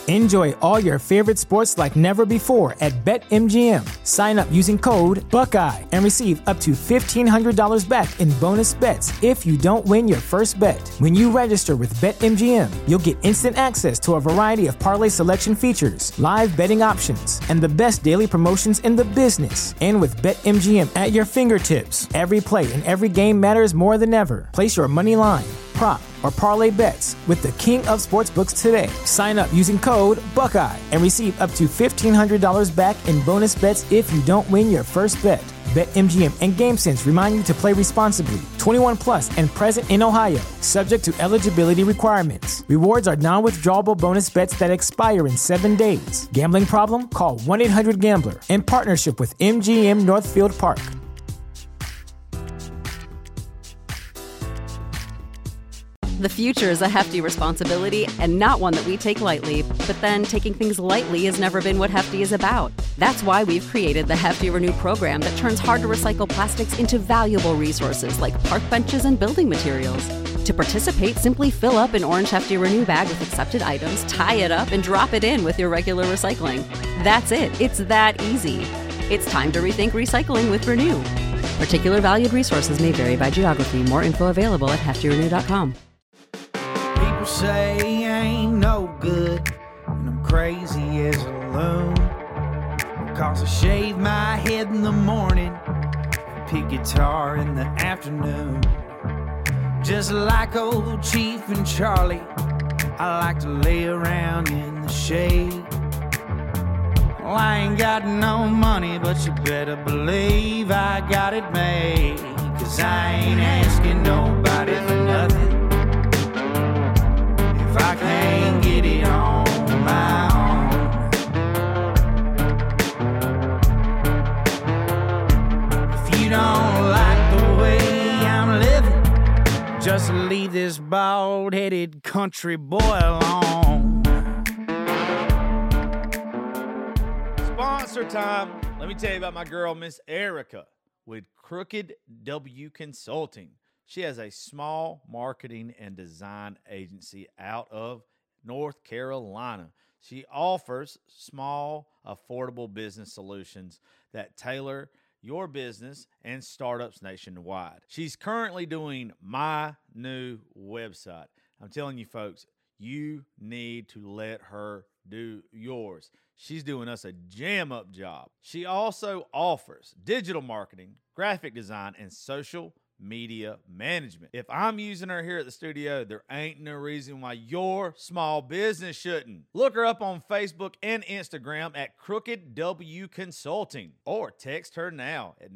Enjoy all your favorite sports like never before at BetMGM. Sign up using code Buckeye and receive up to $1,500 back in bonus bets if you don't win your first bet. When you register with BetMGM, you'll get instant access to a variety of parlay selection features, live betting options, and the best daily promotions in the business. And with BetMGM at your fingertips, every play and every game matters more than ever. Place your money line, prop, or parlay bets with the king of sportsbooks today. Sign up using code Buckeye and receive up to $1,500 back in bonus bets if you don't win your first bet. BetMGM and GameSense remind you to play responsibly. 21 plus and present in Ohio, subject to eligibility requirements. Rewards are non-withdrawable bonus bets that expire in 7 days. Gambling problem? Call 1-800-GAMBLER. In partnership with MGM Northfield Park. The future is a hefty responsibility and not one that we take lightly. But then taking things lightly has never been what Hefty is about. That's why we've created the Hefty Renew program that turns hard-to-recycle plastics into valuable resources like park benches and building materials. To participate, simply fill up an orange Hefty Renew bag with accepted items, tie it up, and drop it in with your regular recycling. That's it. It's that easy. It's time to rethink recycling with Renew. Particular valued resources may vary by geography. More info available at heftyrenew.com. People say I ain't no good, and I'm crazy as a loon. Cause I shave my head in the morning, pick guitar in the afternoon. Just like old Chief and Charlie, I like to lay around in the shade. Well, I ain't got no money, but you better believe I got it made. Cause I ain't asking nobody for nothing if I can't get it on my own. If you don't like the way I'm living, just leave this bald-headed country boy alone. Sponsor time. Let me tell you about my girl, Miss Erica, with Crooked W Consulting. She has a small marketing and design agency out of North Carolina. She offers small, affordable business solutions that tailor your business and startups nationwide. She's currently doing my new website. I'm telling you, folks, you need to let her do yours. She's doing us a jam-up job. She also offers digital marketing, graphic design, and social media management. If I'm using her here at the studio, there ain't no reason why your small business shouldn't. Look her up on Facebook and Instagram at Crooked W Consulting, or text her now at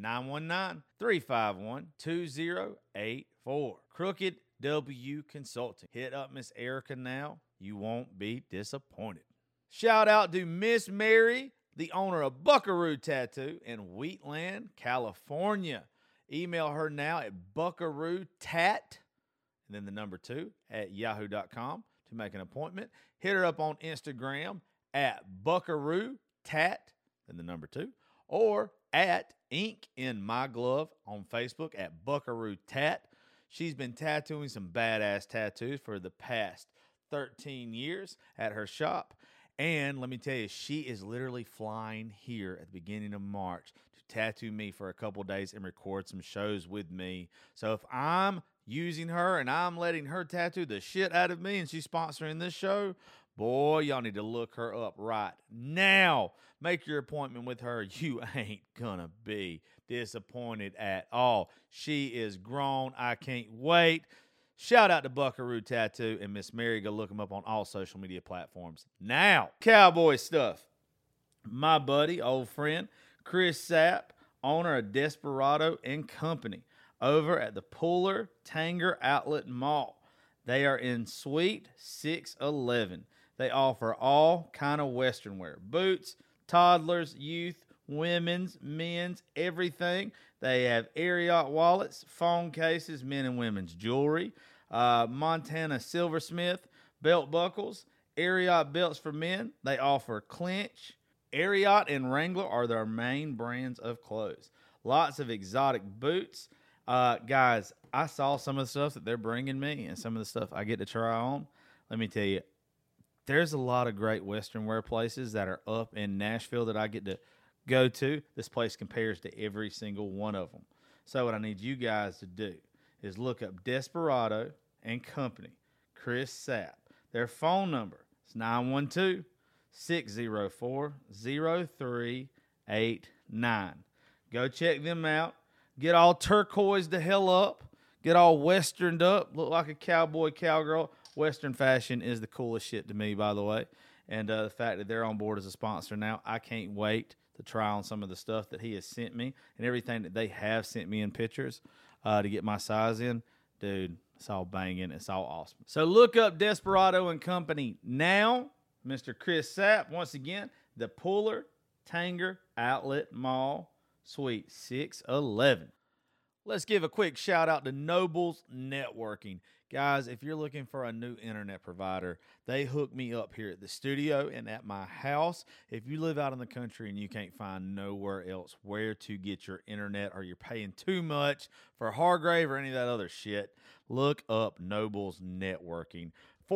919-351-2084. Crooked W Consulting. Hit up Miss Erica now. You won't be disappointed. Shout out to Miss Mary, the owner of Buckaroo Tattoo in Wheatland, California. Email her now at buckarootat, and then the number 2 at yahoo.com to make an appointment. Hit her up on Instagram at buckarootat, then the number 2, or at Ink in My Glove on Facebook at buckarootat. She's been tattooing some badass tattoos for the past 13 years at her shop. And let me tell you, she is literally flying here at the beginning of March to tattoo me for a couple days and record some shows with me. So if I'm using her and I'm letting her tattoo the shit out of me and she's sponsoring this show, boy, y'all need to look her up right now. Make your appointment with her. You ain't gonna be disappointed at all. She is grown. I can't wait. Shout out to Buckaroo Tattoo and Miss Mary. Go look them up on all social media platforms. Now, cowboy stuff. My buddy, old friend, Chris Sapp, owner of Desperado and Company, over at the Puller Tanger Outlet Mall. They are in Suite 611. They offer all kind of Western wear. Boots, toddlers, youth, women's, men's, everything. They have Ariat wallets, phone cases, men and women's jewelry, Montana silversmith, belt buckles, Ariat belts for men. They offer Clinch. Ariat and Wrangler are their main brands of clothes. Lots of exotic boots. Guys, I saw some of the stuff that they're bringing me and some of the stuff I get to try on. Let me tell you, there's a lot of great Western wear places that are up in Nashville that I get to go to. This place compares to every single one of them. So what I need you guys to do is look up Desperado and Company, Chris Sapp. Their phone number is 912-604-0389. Go check them out. Get all turquoise the hell up. Get all westerned up. Look like a cowboy, cowgirl. Western fashion is the coolest shit to me, by the way. And the fact that they're on board as a sponsor now, I can't wait to try on some of the stuff that he has sent me and everything that they have sent me in pictures to get my size in. Dude, it's all banging. It's all awesome. So look up Desperado and Company now. Mr. Chris Sapp, once again, the Puller Tanger Outlet Mall, Suite 611. Let's give a quick shout out to Nobles Networking. Guys, if you're looking for a new internet provider, they hook me up here at the studio and at my house. If you live out in the country and you can't find nowhere else where to get your internet, or you're paying too much for Hargrave or any of that other shit, look up Nobles Networking.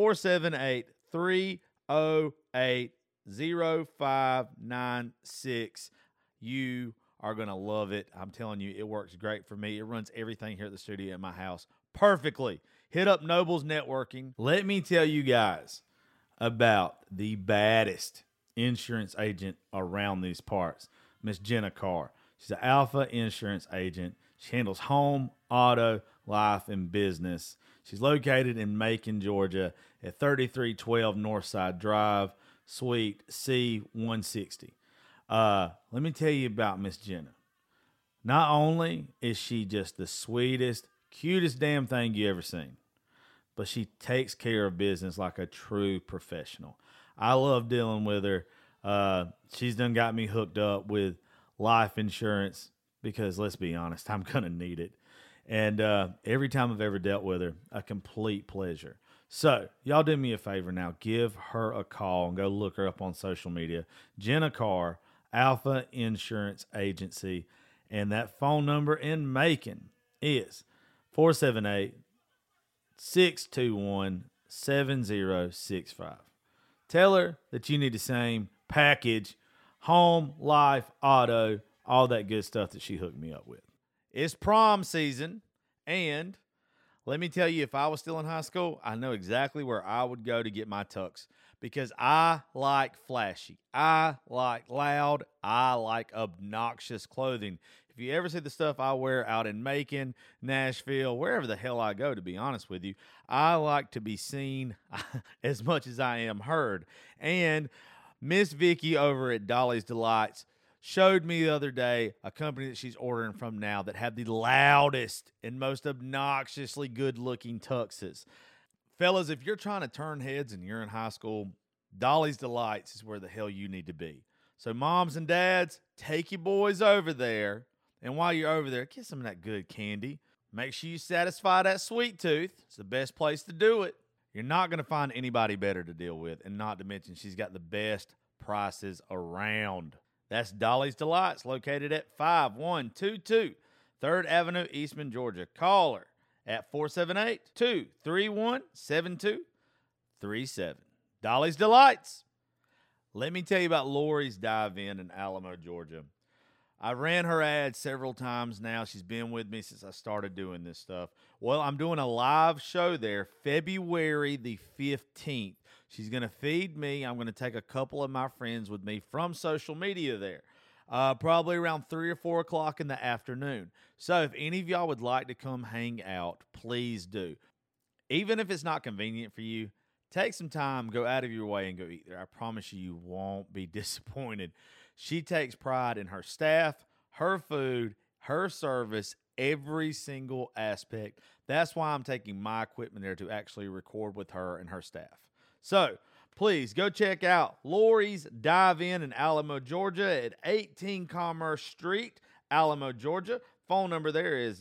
478-308-0596. You are going to love it. I'm telling you, it works great for me. It runs everything here at the studio at my house perfectly. Hit up Nobles Networking. Let me tell you guys about the baddest insurance agent around these parts, Miss Jenna Carr. She's an Alpha insurance agent. She handles home, auto, life, and business. She's located in Macon, Georgia at 3312 Northside Drive, Suite C160. Let me tell you about Miss Jenna. Not only is she just the sweetest, cutest damn thing you ever seen, but she takes care of business like a true professional. I love dealing with her. She's done got me hooked up with life insurance because, let's be honest, I'm going to need it. And every time I've ever dealt with her, a complete pleasure. So, y'all do me a favor now. Give her a call and go look her up on social media. Jenna Carr, Alpha Insurance Agency. And that phone number in Macon is 478-621-7065. Tell her that you need the same package, home, life, auto, all that good stuff that she hooked me up with. It's prom season, and let me tell you, if I was still in high school, I know exactly where I would go to get my tux, because I like flashy, I like loud, I like obnoxious clothing. If you ever see the stuff I wear out in Macon, Nashville, wherever the hell I go, to be honest with you, I like to be seen as much as I am heard. And Miss Vicky over at Dolly's Delights showed me the other day a company that she's ordering from now that had the loudest and most obnoxiously good-looking tuxes. Fellas, if you're trying to turn heads and you're in high school, Dolly's Delights is where the hell you need to be. So moms and dads, take your boys over there. And while you're over there, get some of that good candy. Make sure you satisfy that sweet tooth. It's the best place to do it. You're not going to find anybody better to deal with. And not to mention, she's got the best prices around. That's Dolly's Delights, located at 5122 3rd Avenue, Eastman, Georgia. Call her at 478-231-7237. Dolly's Delights. Let me tell you about Lori's Dive-In in Alamo, Georgia. I ran her ad several times now. She's been with me since I started doing this stuff. Well, I'm doing a live show there February the 15th. She's going to feed me. I'm going to take a couple of my friends with me from social media there, probably around 3 or 4 o'clock in the afternoon. So if any of y'all would like to come hang out, please do. Even if it's not convenient for you, take some time, go out of your way and go eat there. I promise you won't be disappointed. She takes pride in her staff, her food, her service, every single aspect. That's why I'm taking my equipment there to actually record with her and her staff. So please go check out Lori's Dive-In in Alamo, Georgia at 18 Commerce Street, Alamo, Georgia. Phone number there is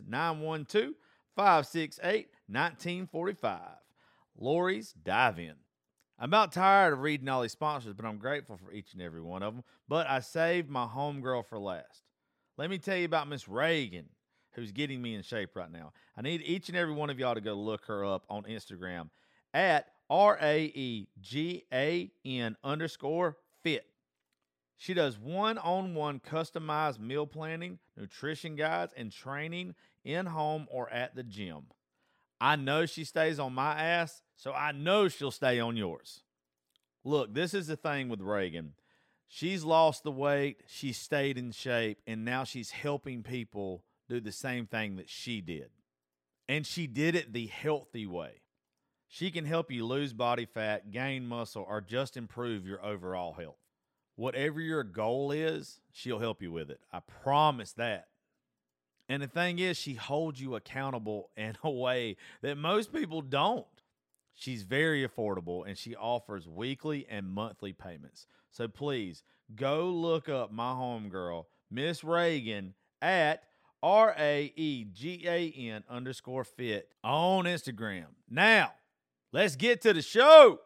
912-568-1945. Lori's Dive-In. I'm about tired of reading all these sponsors, but I'm grateful for each and every one of them. But I saved my homegirl for last. Let me tell you about Miss Reagan, who's getting me in shape right now. I need each and every one of y'all to go look her up on Instagram at RAEGAN_fit. She does one-on-one customized meal planning, nutrition guides, and training in-home or at the gym. I know she stays on my ass, so I know she'll stay on yours. Look, this is the thing with Reagan. She's lost the weight, she stayed in shape, and now she's helping people do the same thing that she did. And she did it the healthy way. She can help you lose body fat, gain muscle, or just improve your overall health. Whatever your goal is, she'll help you with it. I promise that. And the thing is, she holds you accountable in a way that most people don't. She's very affordable, and she offers weekly and monthly payments. So please, go look up my homegirl, Miss Reagan, at RAEGAN_fit on Instagram. Now, let's get to the show.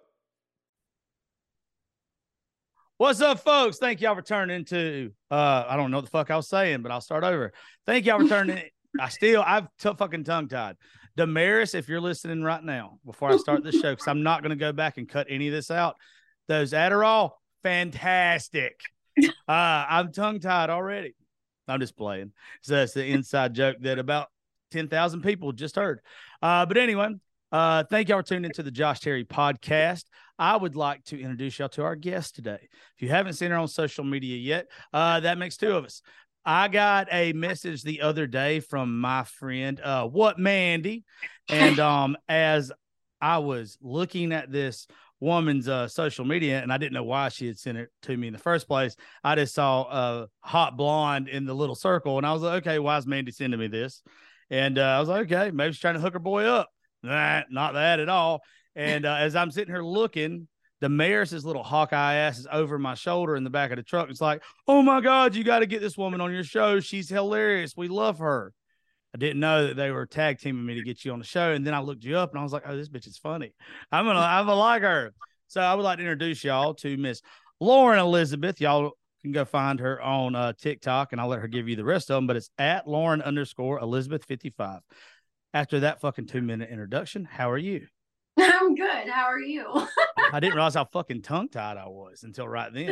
What's up, folks? Thank y'all for turning into, I don't know what the fuck I was saying, but I'll start over. Thank y'all for turning I've fucking tongue-tied. Damaris, if you're listening right now, before I start this show, because I'm not going to go back and cut any of this out, those Adderall, fantastic. I'm tongue-tied already. I'm just playing. So that's the inside joke that about 10,000 people just heard. But anyway, thank y'all for tuning into the Josh Terry podcast. I would like to introduce y'all to our guest today. If you haven't seen her on social media yet, that makes two of us. I got a message the other day from my friend, What Mandy? And as I was looking at this woman's social media, and I didn't know why she had sent it to me in the first place, I just saw a hot blonde in the little circle, and I was like, okay, why is Mandy sending me this? And I was like, okay, maybe she's trying to hook her boy up. Nah, not that at all. And as I'm sitting here looking, Damaris's little Hawkeye ass is over my shoulder in the back of the truck. It's like, oh my God, you got to get this woman on your show. She's hilarious. We love her. I didn't know that they were tag teaming me to get you on the show. And then I looked you up and I was like, oh, this bitch is funny. I'm gonna like her. So I would like to introduce y'all to Miss Lauren Elizabeth. Y'all can go find her on TikTok, and I'll let her give you the rest of them, but it's at Lauren_Elizabeth55. After that fucking 2-minute introduction, how are you? I'm good. How are you? I didn't realize how fucking tongue-tied I was until right then.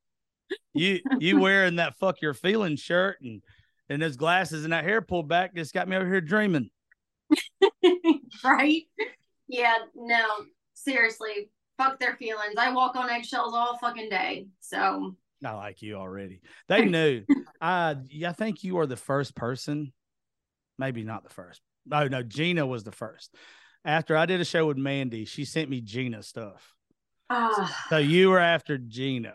You wearing that fuck your feelings shirt and those glasses and that hair pulled back just got me over here dreaming. Right? Yeah, no, seriously. Fuck their feelings. I walk on eggshells all fucking day. So I like you already. They knew. I think you are the first person, maybe not the first. Oh, no, Gina was the first. After I did a show with Mandy, she sent me Gina stuff. So you were after Gina.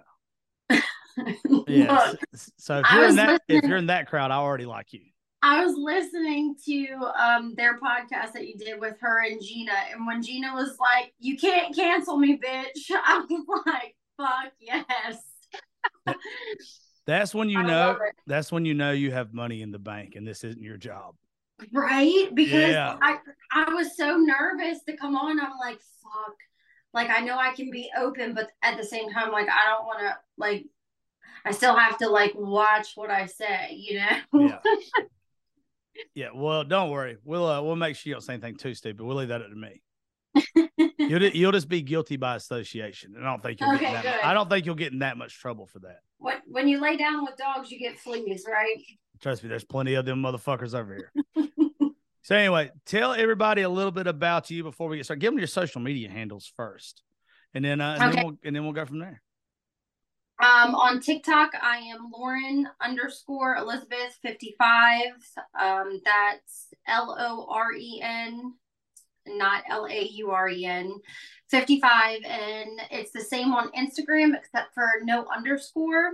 Yes. So if you're in that crowd, I already like you. I was listening to their podcast that you did with her and Gina, and when Gina was like, "You can't cancel me, bitch," I was like, "Fuck yes." That's when you know. That's when you know you have money in the bank, and this isn't your job. Right? Because I was so nervous to come on. I'm like, fuck. Like, I know I can be open, but at the same time, like, I don't want to, like, I still have to, like, watch what I say, you know? Yeah. Yeah, well, don't worry. We'll make sure you don't say anything too stupid. We'll leave that up to me. You'll just be guilty by association. And I don't think you'll get in that much trouble for that. When you lay down with dogs, you get fleas, right? Trust me, there's plenty of them motherfuckers over here. So anyway, tell everybody a little bit about you before we get started. Give them your social media handles first, and then we'll go from there. On TikTok, I am Lauren_Elizabeth55. That's LOREN, not LAUREN, 55, and it's the same on Instagram except for no underscore.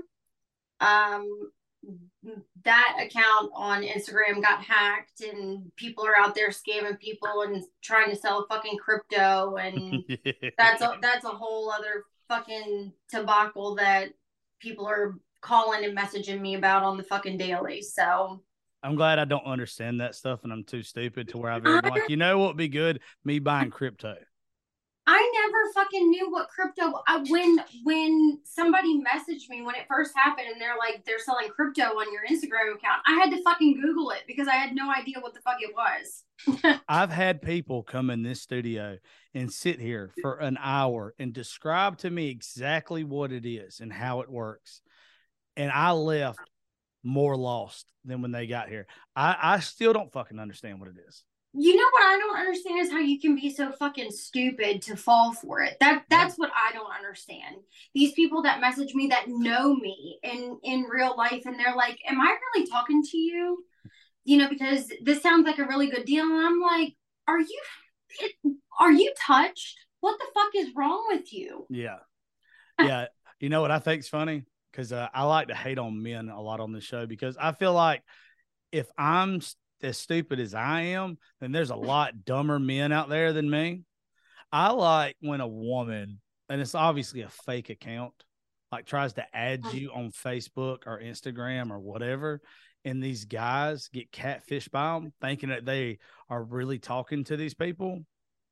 That account on Instagram got hacked, and people are out there scamming people and trying to sell fucking crypto, and that's a whole other fucking debacle that people are calling and messaging me about on the fucking daily. So I'm glad I don't understand that stuff, and I'm too stupid to where I've ever been like, you know what would be good? Me buying crypto. I never fucking knew what crypto. When somebody messaged me when it first happened, and they're like, they're selling crypto on your Instagram account, I had to fucking Google it because I had no idea what the fuck it was. I've had people come in this studio and sit here for an hour and describe to me exactly what it is and how it works, and I left more lost than when they got here. I still don't fucking understand what it is. You know what I don't understand is how you can be so fucking stupid to fall for it. That's what I don't understand. These people that message me that know me in real life, and they're like, "Am I really talking to you? You know, because this sounds like a really good deal." And I'm like, "Are you touched? What the fuck is wrong with you?" Yeah. Yeah. You know what I think's funny? Because I like to hate on men a lot on this show, because I feel like if I'm as stupid as I am, then there's a lot dumber men out there than me. I like when a woman, and it's obviously a fake account, like tries to add you on Facebook or Instagram or whatever, and these guys get catfished by them thinking that they are really talking to these people.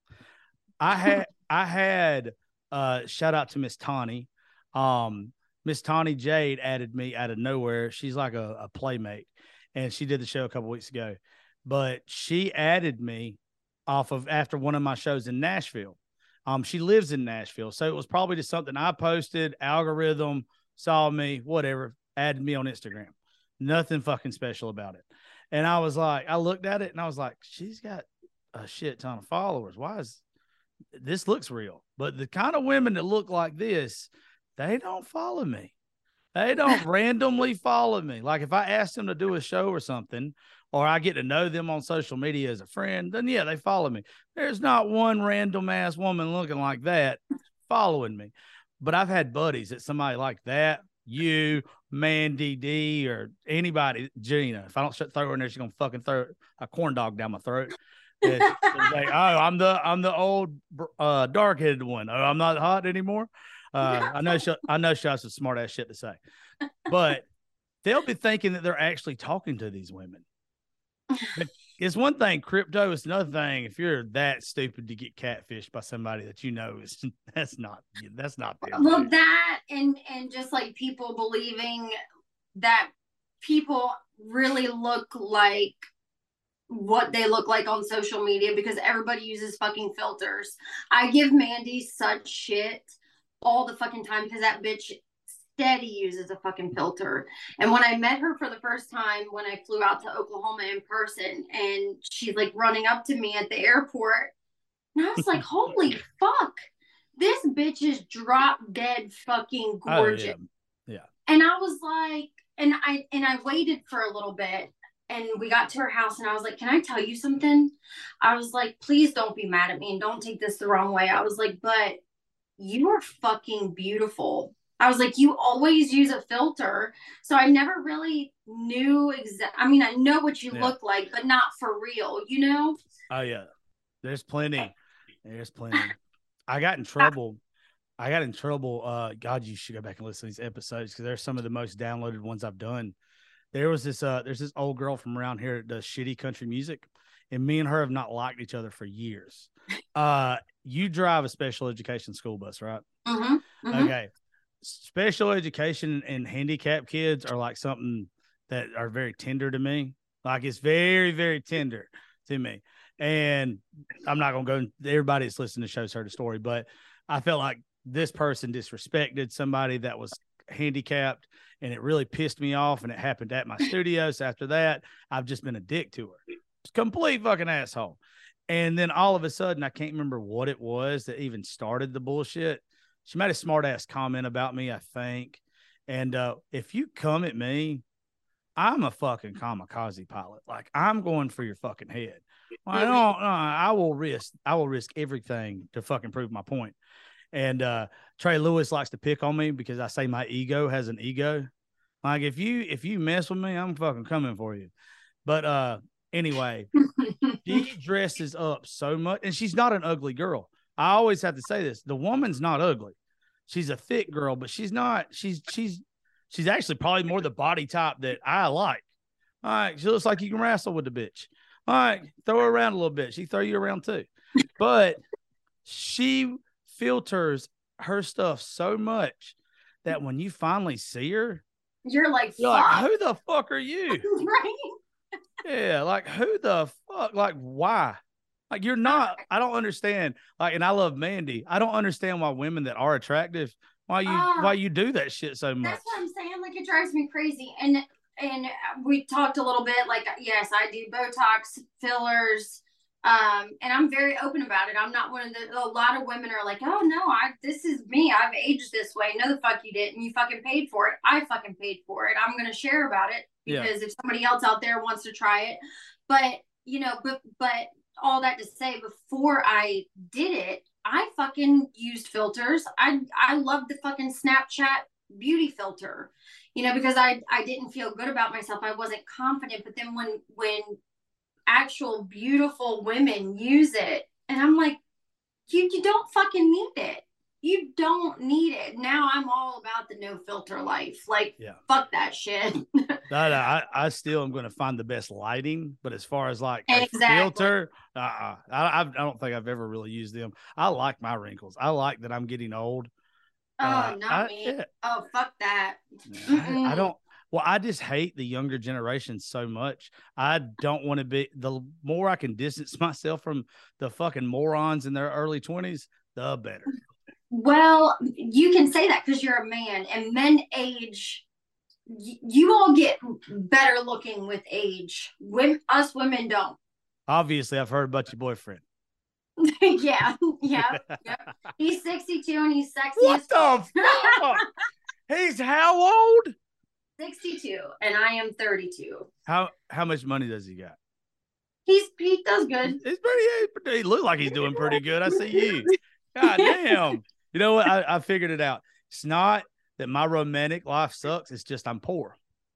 I had shout out to Miss Tawny. Miss Tawny Jade added me out of nowhere. She's like a playmate, and she did the show a couple weeks ago, but she added me off of after one of my shows in Nashville. She lives in Nashville, so it was probably just something I posted, algorithm saw me, whatever, added me on Instagram. Nothing fucking special about it. And I was like, I looked at it and I was like, she's got a shit ton of followers. Why is this looks real? But the kind of women that look like this, they don't follow me. They don't randomly follow me. Like if I ask them to do a show or something, or I get to know them on social media as a friend, then yeah, they follow me. There's not one random ass woman looking like that following me. But I've had buddies that somebody like that, you, Mandy D, or anybody, Gina, if I don't throw her in there, she's gonna fucking throw a corn dog down my throat. It's like, oh, I'm the old dark-headed one. Oh, I'm not hot anymore. I know she has some smart ass shit to say, but they'll be thinking that they're actually talking to these women. It's one thing, crypto. It's another thing if you're that stupid to get catfished by somebody that you know is that's not them. Well, that and just like people believing that people really look like what they look like on social media because everybody uses fucking filters. I give Mandy such shit all the fucking time because that bitch steady uses a fucking filter. And when I met her for the first time, when I flew out to Oklahoma in person, and she's like running up to me at the airport, and I was like, holy fuck, this bitch is drop dead fucking gorgeous. Oh, yeah. And I was like, and I waited for a little bit, and we got to her house, and I was like, can I tell you something? I was like, please don't be mad at me and don't take this the wrong way. I was like, but you are fucking beautiful. I was like, you always use a filter. So I never really knew I mean, I know what you look like, but not for real, you know? Oh, yeah. There's plenty. I got in trouble. God, you should go back and listen to these episodes because they're some of the most downloaded ones I've done. There's this old girl from around here that does shitty country music, and me and her have not liked each other for years. You drive a special education school bus, right? Mm-hmm. Mm-hmm. Okay. Special education and handicapped kids are like something that are very tender to me. Like it's very, very tender to me. And I'm not going to go, everybody that's listening to the show's heard the story, but I felt like this person disrespected somebody that was handicapped, and it really pissed me off, and it happened at my studio. So after that, I've just been a dick to her. Complete fucking asshole. And then all of a sudden, I can't remember what it was that even started the bullshit. She made a smart ass comment about me, I think. And if you come at me, I'm a fucking kamikaze pilot. Like I'm going for your fucking head. Well, I will risk everything to fucking prove my point. And Trey Lewis likes to pick on me because I say my ego has an ego. Like if you mess with me, I'm fucking coming for you. But anyway, she dresses up so much, and she's not an ugly girl. I always have to say this. The woman's not ugly. She's a thick girl, but she's not. She's actually probably more the body type that I like. All right. She looks like you can wrestle with the bitch. All right. Throw her around a little bit. She throw you around too. But she filters her stuff so much that when you finally see her, you're like, who the fuck are you? Right? Yeah, like who the fuck? Like why? Like you're not. I don't understand. Like, and I love Mandy. I don't understand why women that are attractive, why you do that shit so much. That's what I'm saying. Like it drives me crazy. And we talked a little bit. Like yes, I do Botox, fillers. And I'm very open about it. I'm not one of a lot of women are like, oh no, this is me. I've aged this way. No, the fuck you didn't. You fucking paid for it. I fucking paid for it. I'm going to share about it because if somebody else out there wants to try it, but but all that to say, before I did it, I fucking used filters. I loved the fucking Snapchat beauty filter, because I didn't feel good about myself. I wasn't confident. But then when actual beautiful women use it, and I'm like, you don't fucking need it. You don't need it. Now I'm all about the no filter life. Like, fuck that shit. I still am going to find the best lighting, but as far as like exactly. a filter, I don't think I've ever really used them. I like my wrinkles. I like that I'm getting old. Oh, not me. Yeah. Oh, fuck that. I don't. Well, I just hate the younger generation so much. I don't want to be. The more I can distance myself from the fucking morons in their early 20s, the better. Well, you can say that because you're a man, and men age. You all get better looking with age. Us women don't. Obviously, I've heard about your boyfriend. yeah. He's 62 and he's sexy. What the fuck? He's how old? 62 and I am 32. How much money does he got? He does good. He look like he's doing pretty good. I see you. God damn. You know what? I figured it out. It's not that my romantic life sucks. It's just I'm poor.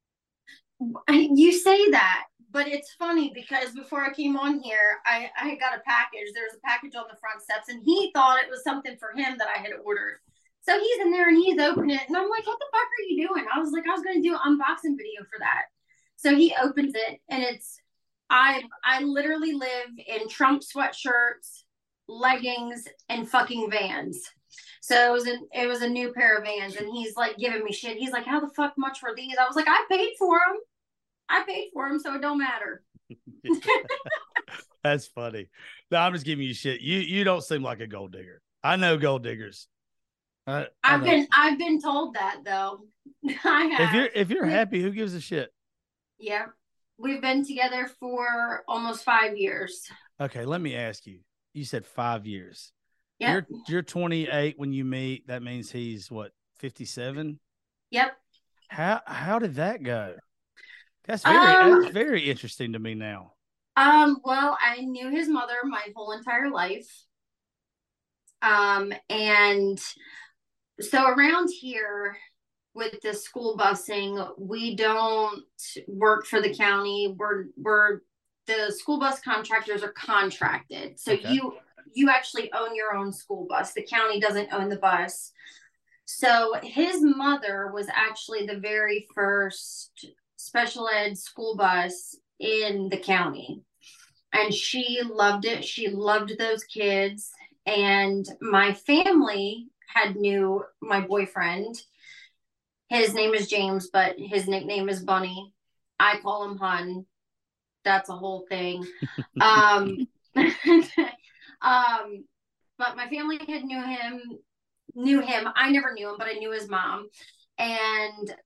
You say that, but it's funny because before I came on here, I got a package. There's a package on the front steps, and he thought it was something for him that I had ordered. So he's in there and he's opening it. And I'm like, what the fuck are you doing? I was going to do an unboxing video for that. So he opens it and I literally live in Trump sweatshirts, leggings, and fucking Vans. So it was a new pair of Vans, and he's like giving me shit. He's like, how the fuck much were these? I was like, I paid for them. So it don't matter. That's funny. No, I'm just giving you shit. You don't seem like a gold digger. I know gold diggers. I've been told that though. I have. If you're happy, who gives a shit? Yeah. We've been together for almost 5 years. Okay, let me ask you. You said 5 years. Yeah. You're 28 when you meet. That means he's what, 57? Yep. How did that go? That's very interesting to me now. Well, I knew his mother my whole entire life. And so around here with the school busing, we don't work for the county. We're the school bus contractors are contracted. So okay. You actually own your own school bus. The county doesn't own the bus. So his mother was actually the very first special ed school bus in the county. And she loved it. She loved those kids. And my family had knew my boyfriend. His name is James, but his nickname is Bunny. I call him Hun. That's a whole thing. But my family had knew him. I never knew him, but I knew his mom. And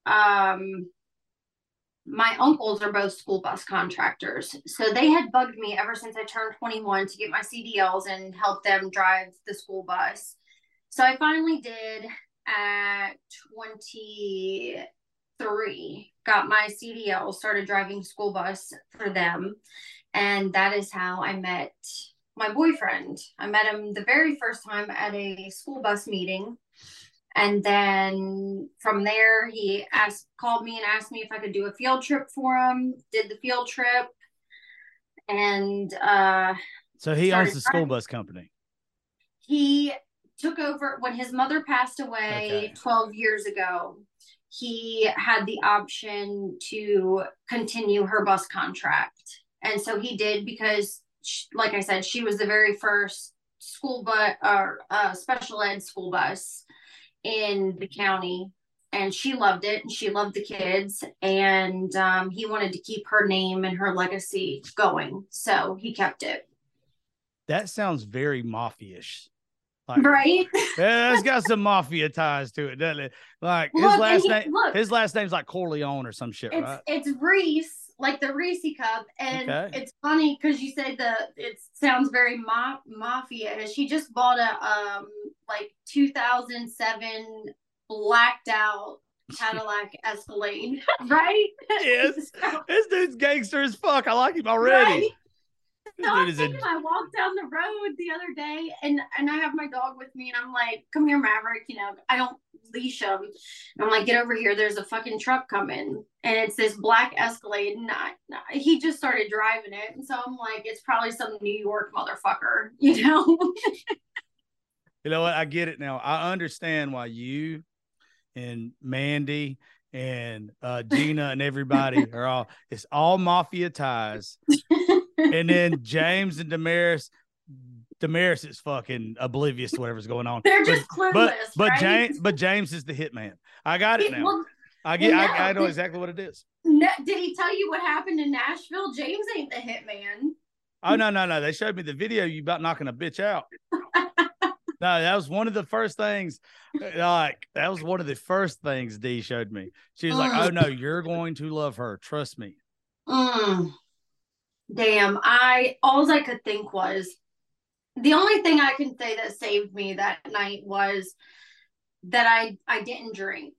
my uncles are both school bus contractors. So they had bugged me ever since I turned 21 to get my CDLs and help them drive the school bus. So I finally did at 23, got my CDL, started driving school bus for them. And that is how I met my boyfriend. I met him the very first time at a school bus meeting. And then from there, he called me and asked me if I could do a field trip for him. Did the field trip. And so he owns the school bus company. He took over when his mother passed away 12 years ago. He had the option to continue her bus contract. And so he did because, like I said, she was the very first school bus or special ed school bus in the county, and she loved it, and she loved the kids, and he wanted to keep her name and her legacy going, so he kept it. That sounds very mafia-ish. Like, right? Yeah, it's got some mafia ties to it, doesn't it? Like his last name's like Corleone or some shit, right? It's Reese, like the Reese cup, and it's funny because you said it sounds very mafia. She just bought a like 2007 blacked out Cadillac Escalade, right? Yes, this dude's gangster as fuck. I like him already. Right? So I walked down the road the other day, and I have my dog with me, and I'm like, "Come here, Maverick." You know, I don't leash him. And I'm like, "Get over here. There's a fucking truck coming, and it's this black Escalade." And he just started driving it, and so I'm like, "It's probably some New York motherfucker," you know. You know what? I get it now. I understand why you and Mandy and Gina and everybody are it's all mafia ties. And then James and Damaris is fucking oblivious to whatever's going on. They're just clueless. But James is the hitman. I got it now. Well, I know exactly what it is. No, did he tell you what happened in Nashville? James ain't the hitman. Oh no. They showed me the video you about knocking a bitch out. No, that was one of the first things. Like, that was one of the first things Dee showed me. She was like, "Oh no, you're going to love her. Trust me." Damn, all I could think was, the only thing I can say that saved me that night was that I didn't drink.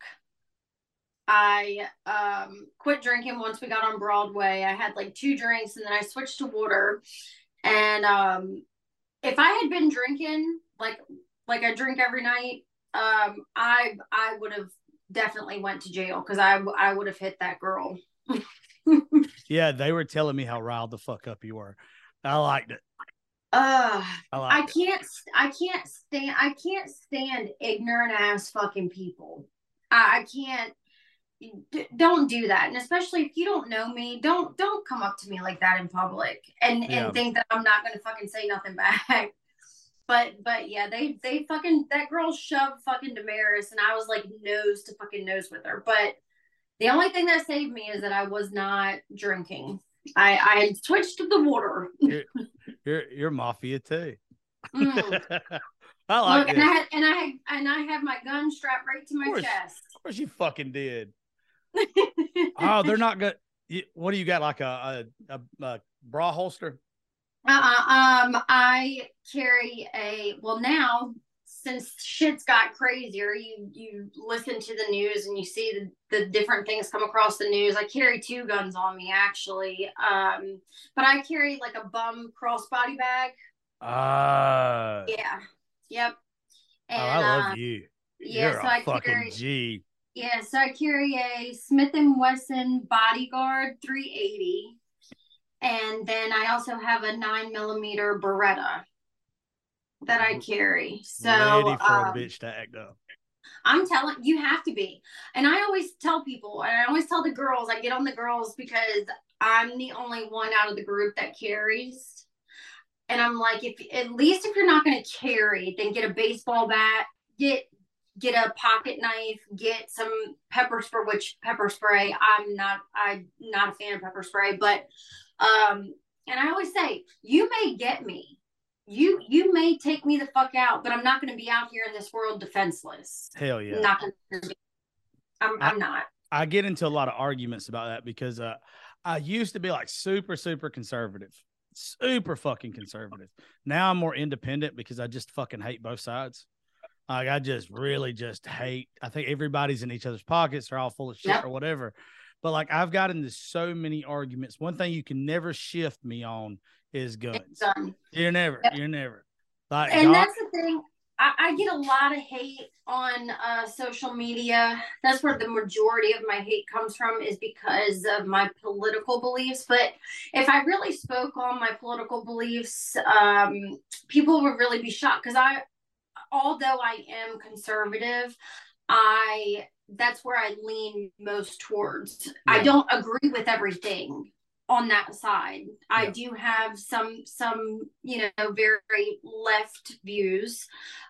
I quit drinking once we got on Broadway. I had like 2 drinks, and then I switched to water. And if I had been drinking like I drink every night, I would have definitely went to jail, because I would have hit that girl. Yeah, they were telling me how riled the fuck up you were. I liked it. I can't stand ignorant ass fucking people. I can't. Don't do that, and especially if you don't know me, don't come up to me like that in public and think that I'm not gonna fucking say nothing back. But yeah, they fucking, that girl shoved fucking Damaris, and I was like nose to fucking nose with her. But the only thing that saved me is that I was not drinking. I switched to the water. You're mafia too. I like it. And I had my gun strapped right to my chest. Of course you fucking did. Oh, they're not good. What do you got? Like a bra holster? I carry now, since shit's got crazier, you listen to the news and you see the different things come across the news. I carry 2 guns on me, actually. But I carry like a bum crossbody bag. Yeah. Yep. And I love you. Yeah, You're so a fucking G. Yeah, so I carry a Smith & Wesson Bodyguard 380. And then I also have a 9mm Beretta that I carry. So ready for a bitch to act up. I'm telling you, have to be. And I always tell people, and I always tell the girls, I get on the girls because I'm the only one out of the group that carries. And I'm like, at least if you're not going to carry, then get a baseball bat, get a pocket knife, get some pepper spray, which pepper spray, I'm not a fan of pepper spray, but and I always say, you may get me, you may take me the fuck out, but I'm not going to be out here in this world defenseless. Hell yeah. I'm not. I get into a lot of arguments about that because I used to be like super conservative, super fucking conservative. Now I'm more independent because I just fucking hate both sides. Like, I just really just hate. I think everybody's in each other's pockets. They're all full of shit or whatever. But like, I've got into so many arguments. One thing you can never shift me on is guns. You're never. Like, and that's the thing. I get a lot of hate on social media. That's where the majority of my hate comes from, is because of my political beliefs. But if I really spoke on my political beliefs, people would really be shocked, because although I am conservative, that's where I lean most towards. Yeah. I don't agree with everything, on that side. I Yeah. do have some, very left views.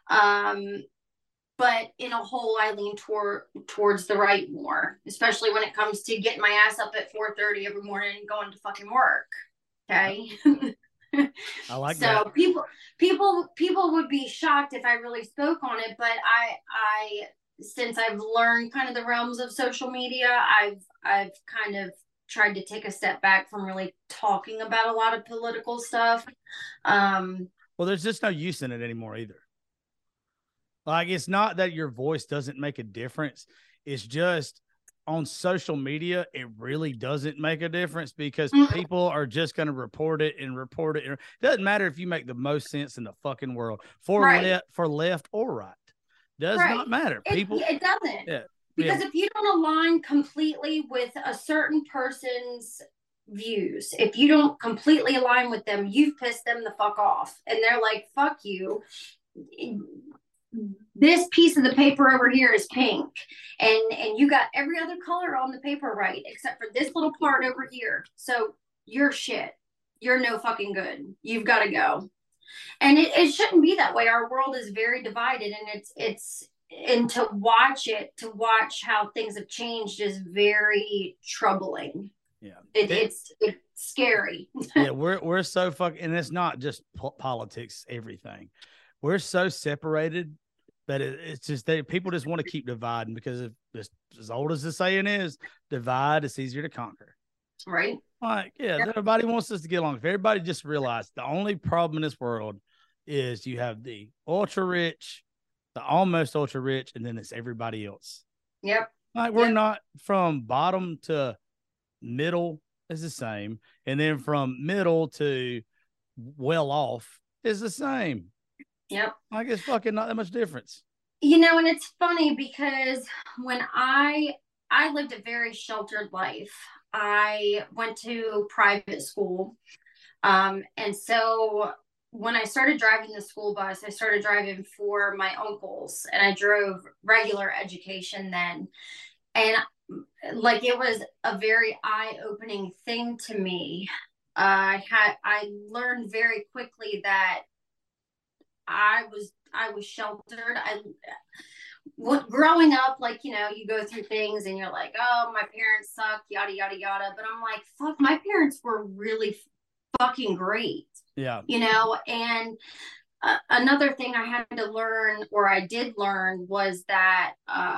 But in a whole, I lean towards the right more, especially when it comes to getting my ass up at 4:30 every morning and going to fucking work. Okay. I like so that. people would be shocked if I really spoke on it, but I since I've learned kind of the realms of social media, I've kind of tried to take a step back from really talking about a lot of political stuff. Well, there's just no use in it anymore either. Like, it's not that your voice doesn't make a difference. It's just on social media, it really doesn't make a difference because people are just going to report it. It doesn't matter if you make the most sense in the fucking world for left or right. Does not matter. It doesn't. Yeah, because if you don't align completely with a certain person's views, if you don't completely align with them, you've pissed them the fuck off. And they're like, fuck you. This piece of the paper over here is pink, and you got every other color on the paper right except for this little part over here, so you're shit, you're no fucking good, you've got to go. And it shouldn't be that way. Our world is very divided, and to watch how things have changed is very troubling. Yeah, it's scary. Yeah, we're so fucking, and it's not just politics, everything. We're so separated that it's just that people just want to keep dividing because as old as the saying is, divide is easier to conquer. Right. Like, yeah, everybody wants us to get along. If everybody just realized the only problem in this world is you have the ultra rich, the almost ultra rich, and then it's everybody else. Yep. Like, we're not from bottom to middle is the same. And then from middle to well off is the same. Yep. Like, it's fucking not that much difference. And it's funny because when I lived a very sheltered life. I went to private school. And so when I started driving the school bus, I started driving for my uncles, and I drove regular education then. And like, it was a very eye-opening thing to me. I learned very quickly that I was sheltered. Growing up, like, you go through things and you're like, oh, my parents suck, yada, yada, yada. But I'm like, fuck, my parents were really fucking great. Yeah. And another thing I had to learn, or I did learn, was that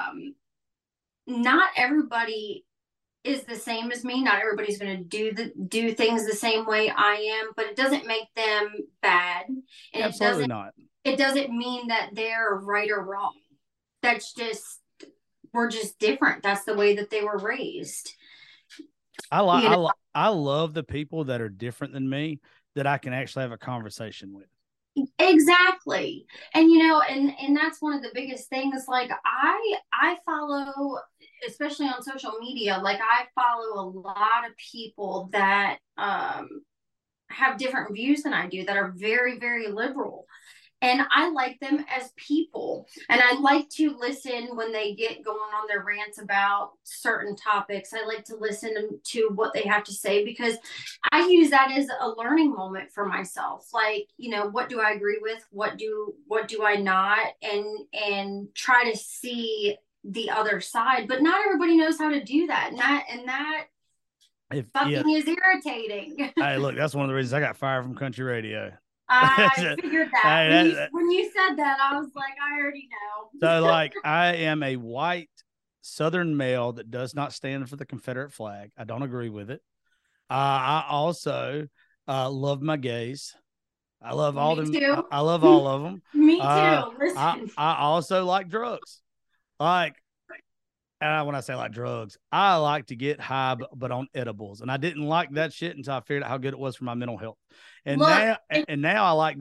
not everybody is the same as me. Not everybody's going to do things the same way I am, but it doesn't make them bad. And absolutely not. It doesn't mean that they're right or wrong. That's just, we're just different. That's the way that they were raised. I love the people that are different than me that I can actually have a conversation with. Exactly. And and that's one of the biggest things. Like, I follow, especially on social media, like, I follow a lot of people that have different views than I do, that are very, very liberal. And I like them as people. And I like to listen when they get going on their rants about certain topics. I like to listen to what they have to say, because I use that as a learning moment for myself. Like, what do I agree with? What do I not? And try to see the other side. But not everybody knows how to do that. And that is irritating. Hey, look, that's one of the reasons I got fired from country radio. I figured that. When you said that, I was like, I already know. So, like, I am a white Southern male that does not stand for the Confederate flag. I don't agree with it. I also love my gays. I love all them. Too. I love all of them. Me too. Listen. I also like drugs. Like, when I say like drugs, I like to get high, but on edibles. And I didn't like that shit until I figured out how good it was for my mental health. And now I like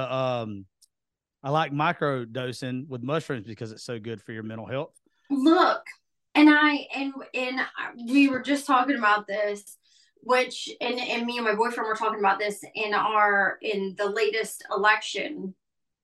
I like micro dosing with mushrooms because it's so good for your mental health. Look, and we were just talking about this, and me and my boyfriend were talking about this in the latest election.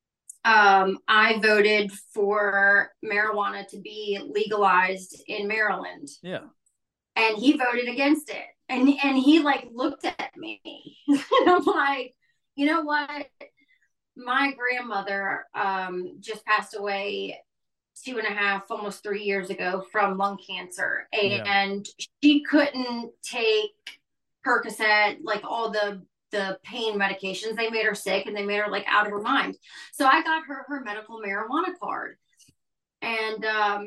I voted for marijuana to be legalized in Maryland. Yeah. And he voted against it. And he like looked at me and I'm like, you know what? My grandmother just passed away 2.5, almost 3 years ago from lung cancer. And she couldn't take Percocet, like all the pain medications. They made her sick and they made her like out of her mind. So I got her medical marijuana card. And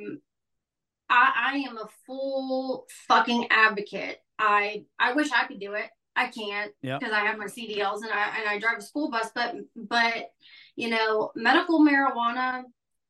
I am a full fucking advocate. I wish I could do it. I can't because I have my CDLs and I drive a school bus. But you know, medical marijuana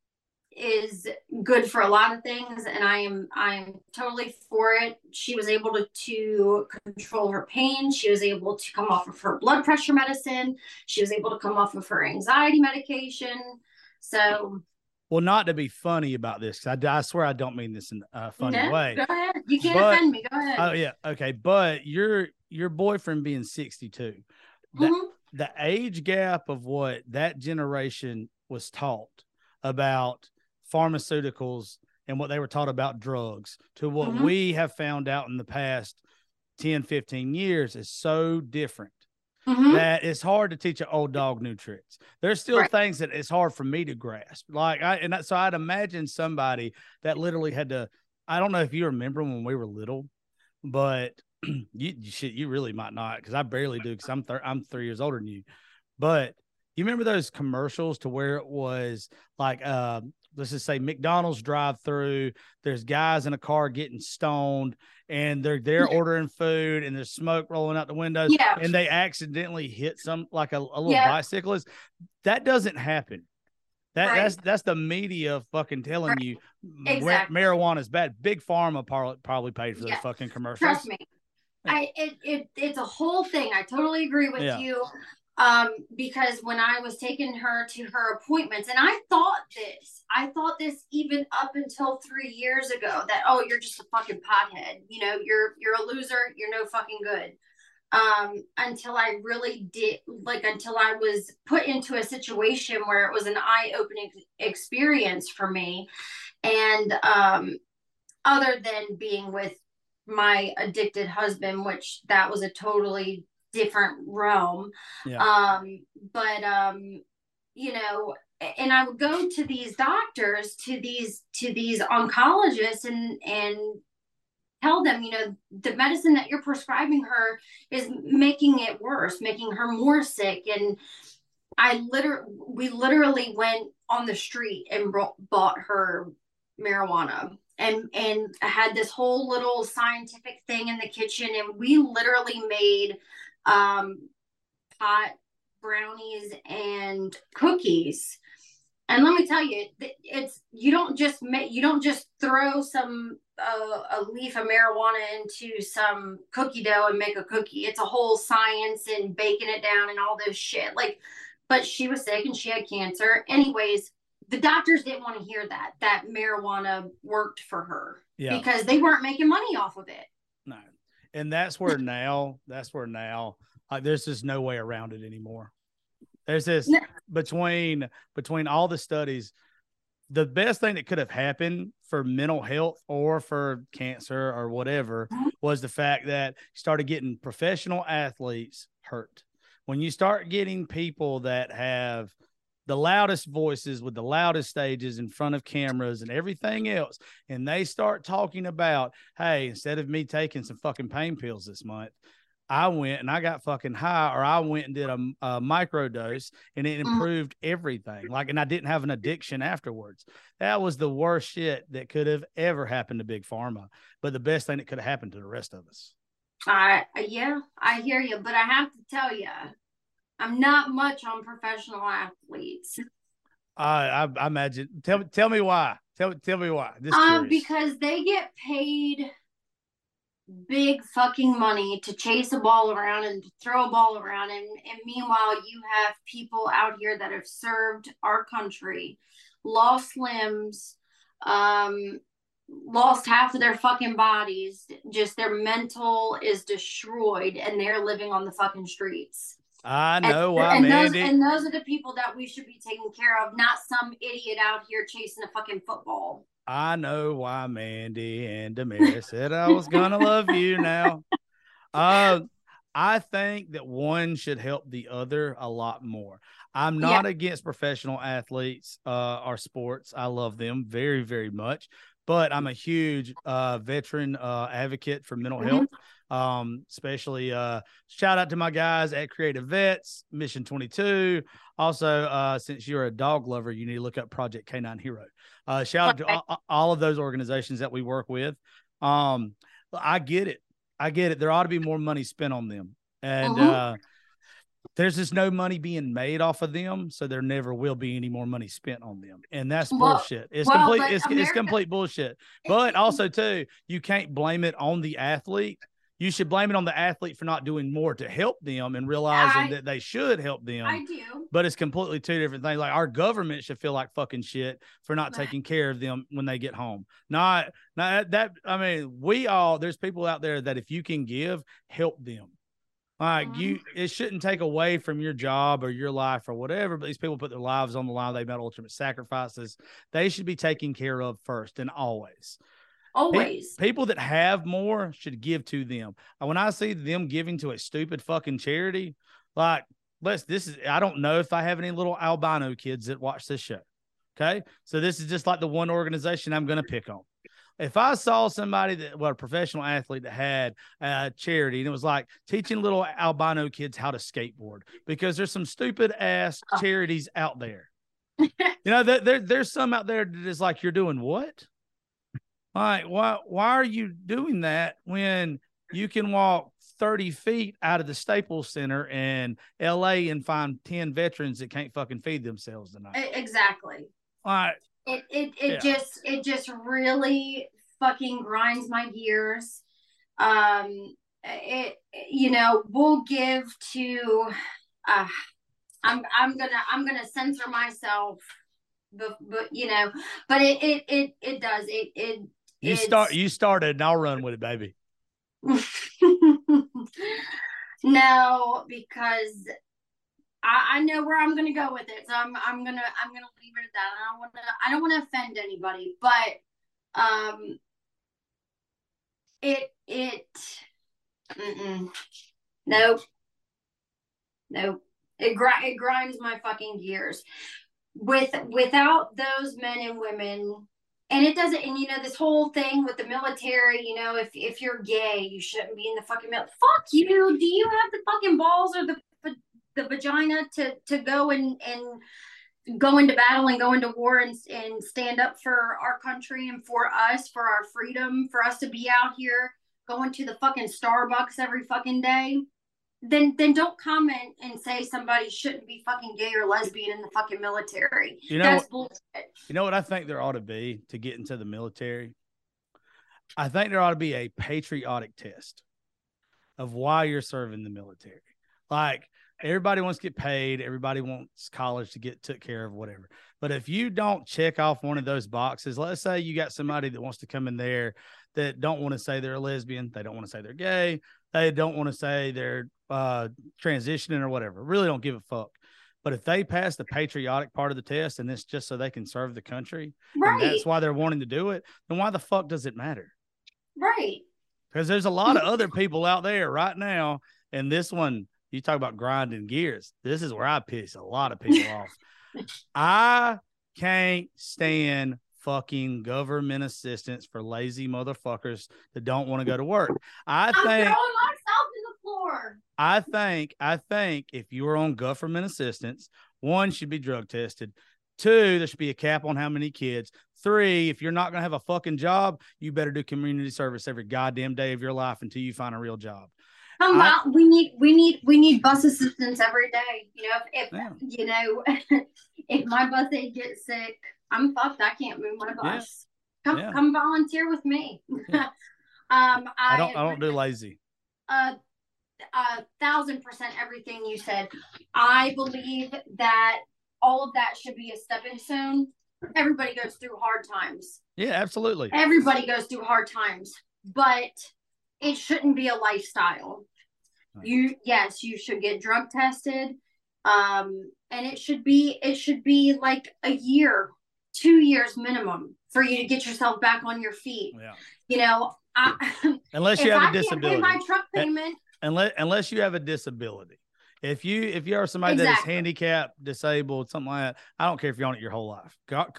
is good for a lot of things, and I am totally for it. She was able to control her pain. She was able to come off of her blood pressure medicine. She was able to come off of her anxiety medication. So. Well, not to be funny about this, because I swear I don't mean this in a funny way. Go ahead. You can't offend me. Go ahead. Oh, yeah. Okay. But your boyfriend being 62, the age gap of what that generation was taught about pharmaceuticals and what they were taught about drugs to what we have found out in the past 10, 15 years is so different. That it's hard to teach an old dog new tricks. There's still things that it's hard for me to grasp. So I'd imagine somebody that literally had to, I don't know if you remember when we were little, but you really might not, because I barely do, because I'm 3 years older than you. But you remember those commercials to where it was like, let's just say McDonald's drive-through, there's guys in a car getting stoned and they're ordering food and there's smoke rolling out the windows and they accidentally hit some, like a little bicyclist. That doesn't happen. That's the media fucking telling you marijuana is bad. Big Pharma probably paid for those fucking commercials. Trust me. It's a whole thing. I totally agree with you. Because when I was taking her to her appointments, and I thought this even up until 3 years ago, that, oh, you're just a fucking pothead. You know, you're a loser. You're no fucking good. Until I really until I was put into a situation where it was an eye-opening experience for me. And, other than being with my addicted husband, which that was a totally different realm. You know, and I would go to these doctors, to these oncologists and tell them, you know, the medicine that you're prescribing her is making it worse, making her more sick. And we literally went on the street and bought her marijuana. And I had this whole little scientific thing in the kitchen, and we literally made pot brownies and cookies. And let me tell you, you don't just throw some a leaf of marijuana into some cookie dough and make a cookie. It's a whole science and baking it down and all this shit. But she was sick and she had cancer. Anyways, the doctors didn't want to hear that marijuana worked for her because they weren't making money off of it. No. And that's where now, like, there's just no way around it anymore. There's this between all the studies, the best thing that could have happened for mental health or for cancer or whatever was the fact that you started getting professional athletes hurt. When you start getting people that have the loudest voices with the loudest stages in front of cameras and everything else, and they start talking about, hey, instead of me taking some fucking pain pills this month, I went and I got fucking high, or I went and did a micro dose and it improved everything. And I didn't have an addiction afterwards. That was the worst shit that could have ever happened to Big Pharma, but the best thing that could have happened to the rest of us. I hear you, but I have to tell you, I'm not much on professional athletes. I imagine. Tell me why. Tell me why. Because they get paid big fucking money to chase a ball around and to throw a ball around, and meanwhile you have people out here that have served our country, lost limbs, lost half of their fucking bodies, just their mental is destroyed, and they're living on the fucking streets. I know why, Mandy. Those are the people that we should be taking care of, not some idiot out here chasing a fucking football. I know why Mandy and Damaris said I was gonna love you now. I think that one should help the other a lot more. I'm not against professional athletes or sports. I love them very, very much. But I'm a huge veteran advocate for mental health, especially shout out to my guys at Creative Vets, Mission 22. Also, since you're a dog lover, you need to look up Project Canine Hero. Shout out to all of those organizations that we work with. I get it. There ought to be more money spent on them. And there's just no money being made off of them, so there never will be any more money spent on them. And that's bullshit. It's complete bullshit. But also, too, you can't blame it on the athlete. You should blame it on the athlete for not doing more to help them and realizing that they should help them. I do. But it's completely two different things. Like, our government should feel like fucking shit for not taking care of them when they get home. Not that, I mean, there's people out there that if you can give, help them. Like, it shouldn't take away from your job or your life or whatever, but these people put their lives on the line. They've made ultimate sacrifices. They should be taken care of first and always. Always. People that have more should give to them. When I see them giving to a stupid fucking charity, like, I don't know if I have any little albino kids that watch this show. Okay. So this is just like the one organization I'm going to pick on. If I saw somebody a professional athlete that had a charity and it was like teaching little albino kids how to skateboard, because there's some stupid ass charities out there. There's some out there that is like, you're doing what? Like, why are you doing that when you can walk 30 feet out of the Staples Center in LA and find 10 veterans that can't fucking feed themselves tonight? Exactly. All right. It just really fucking grinds my gears. We'll give to I'm gonna censor myself, but it does you started and I'll run with it, baby. No, because I know where I'm gonna go with it, so I'm gonna leave it at that. I don't want to offend anybody, but nope. It grinds my fucking gears. Without those men and women, and it doesn't. And this whole thing with the military. If you're gay, you shouldn't be in the fucking military. Fuck you. Do you have the fucking balls or the vagina to go and go into battle and go into war and stand up for our country and for us, for our freedom, for us to be out here going to the fucking Starbucks every fucking day? Then don't comment and say somebody shouldn't be fucking gay or lesbian in the fucking military. That's bullshit. You know what I think there ought to be to get into the military? I think there ought to be a patriotic test of why you're serving the military. Like, everybody wants to get paid. Everybody wants college to get took care of, whatever. But if you don't check off one of those boxes, let's say you got somebody that wants to come in there that don't want to say they're a lesbian. They don't want to say they're gay. They don't want to say they're transitioning or whatever. Really don't give a fuck. But if they pass the patriotic part of the test and it's just so they can serve the country, right, and that's why they're wanting to do it, then why the fuck does it matter? Right. Because there's a lot of other people out there right now. And this one, you talk about grinding gears. This is where I piss a lot of people off. I can't stand fucking government assistance for lazy motherfuckers that don't want to go to work. I'm throwing myself to the floor. I think if you are on government assistance, one, should be drug tested. Two, there should be a cap on how many kids. Three, if you're not going to have a fucking job, you better do community service every goddamn day of your life until you find a real job. We need bus assistance every day. If my bus aide gets sick, I'm fucked. I can't move my bus. Yeah. Come volunteer with me. Yeah. I don't do lazy. 1,000% everything you said. I believe that all of that should be a stepping stone. Everybody goes through hard times. Yeah, absolutely. Everybody goes through hard times, but it shouldn't be a lifestyle. Right. You should get drug tested. And it should be like a year, 2 years minimum for you to get yourself back on your feet. Yeah. You know, unless you have a disability. If I can't pay my truck payment. Unless you have a disability. If you are somebody that is handicapped, disabled, something like that, I don't care if you're on it your whole life.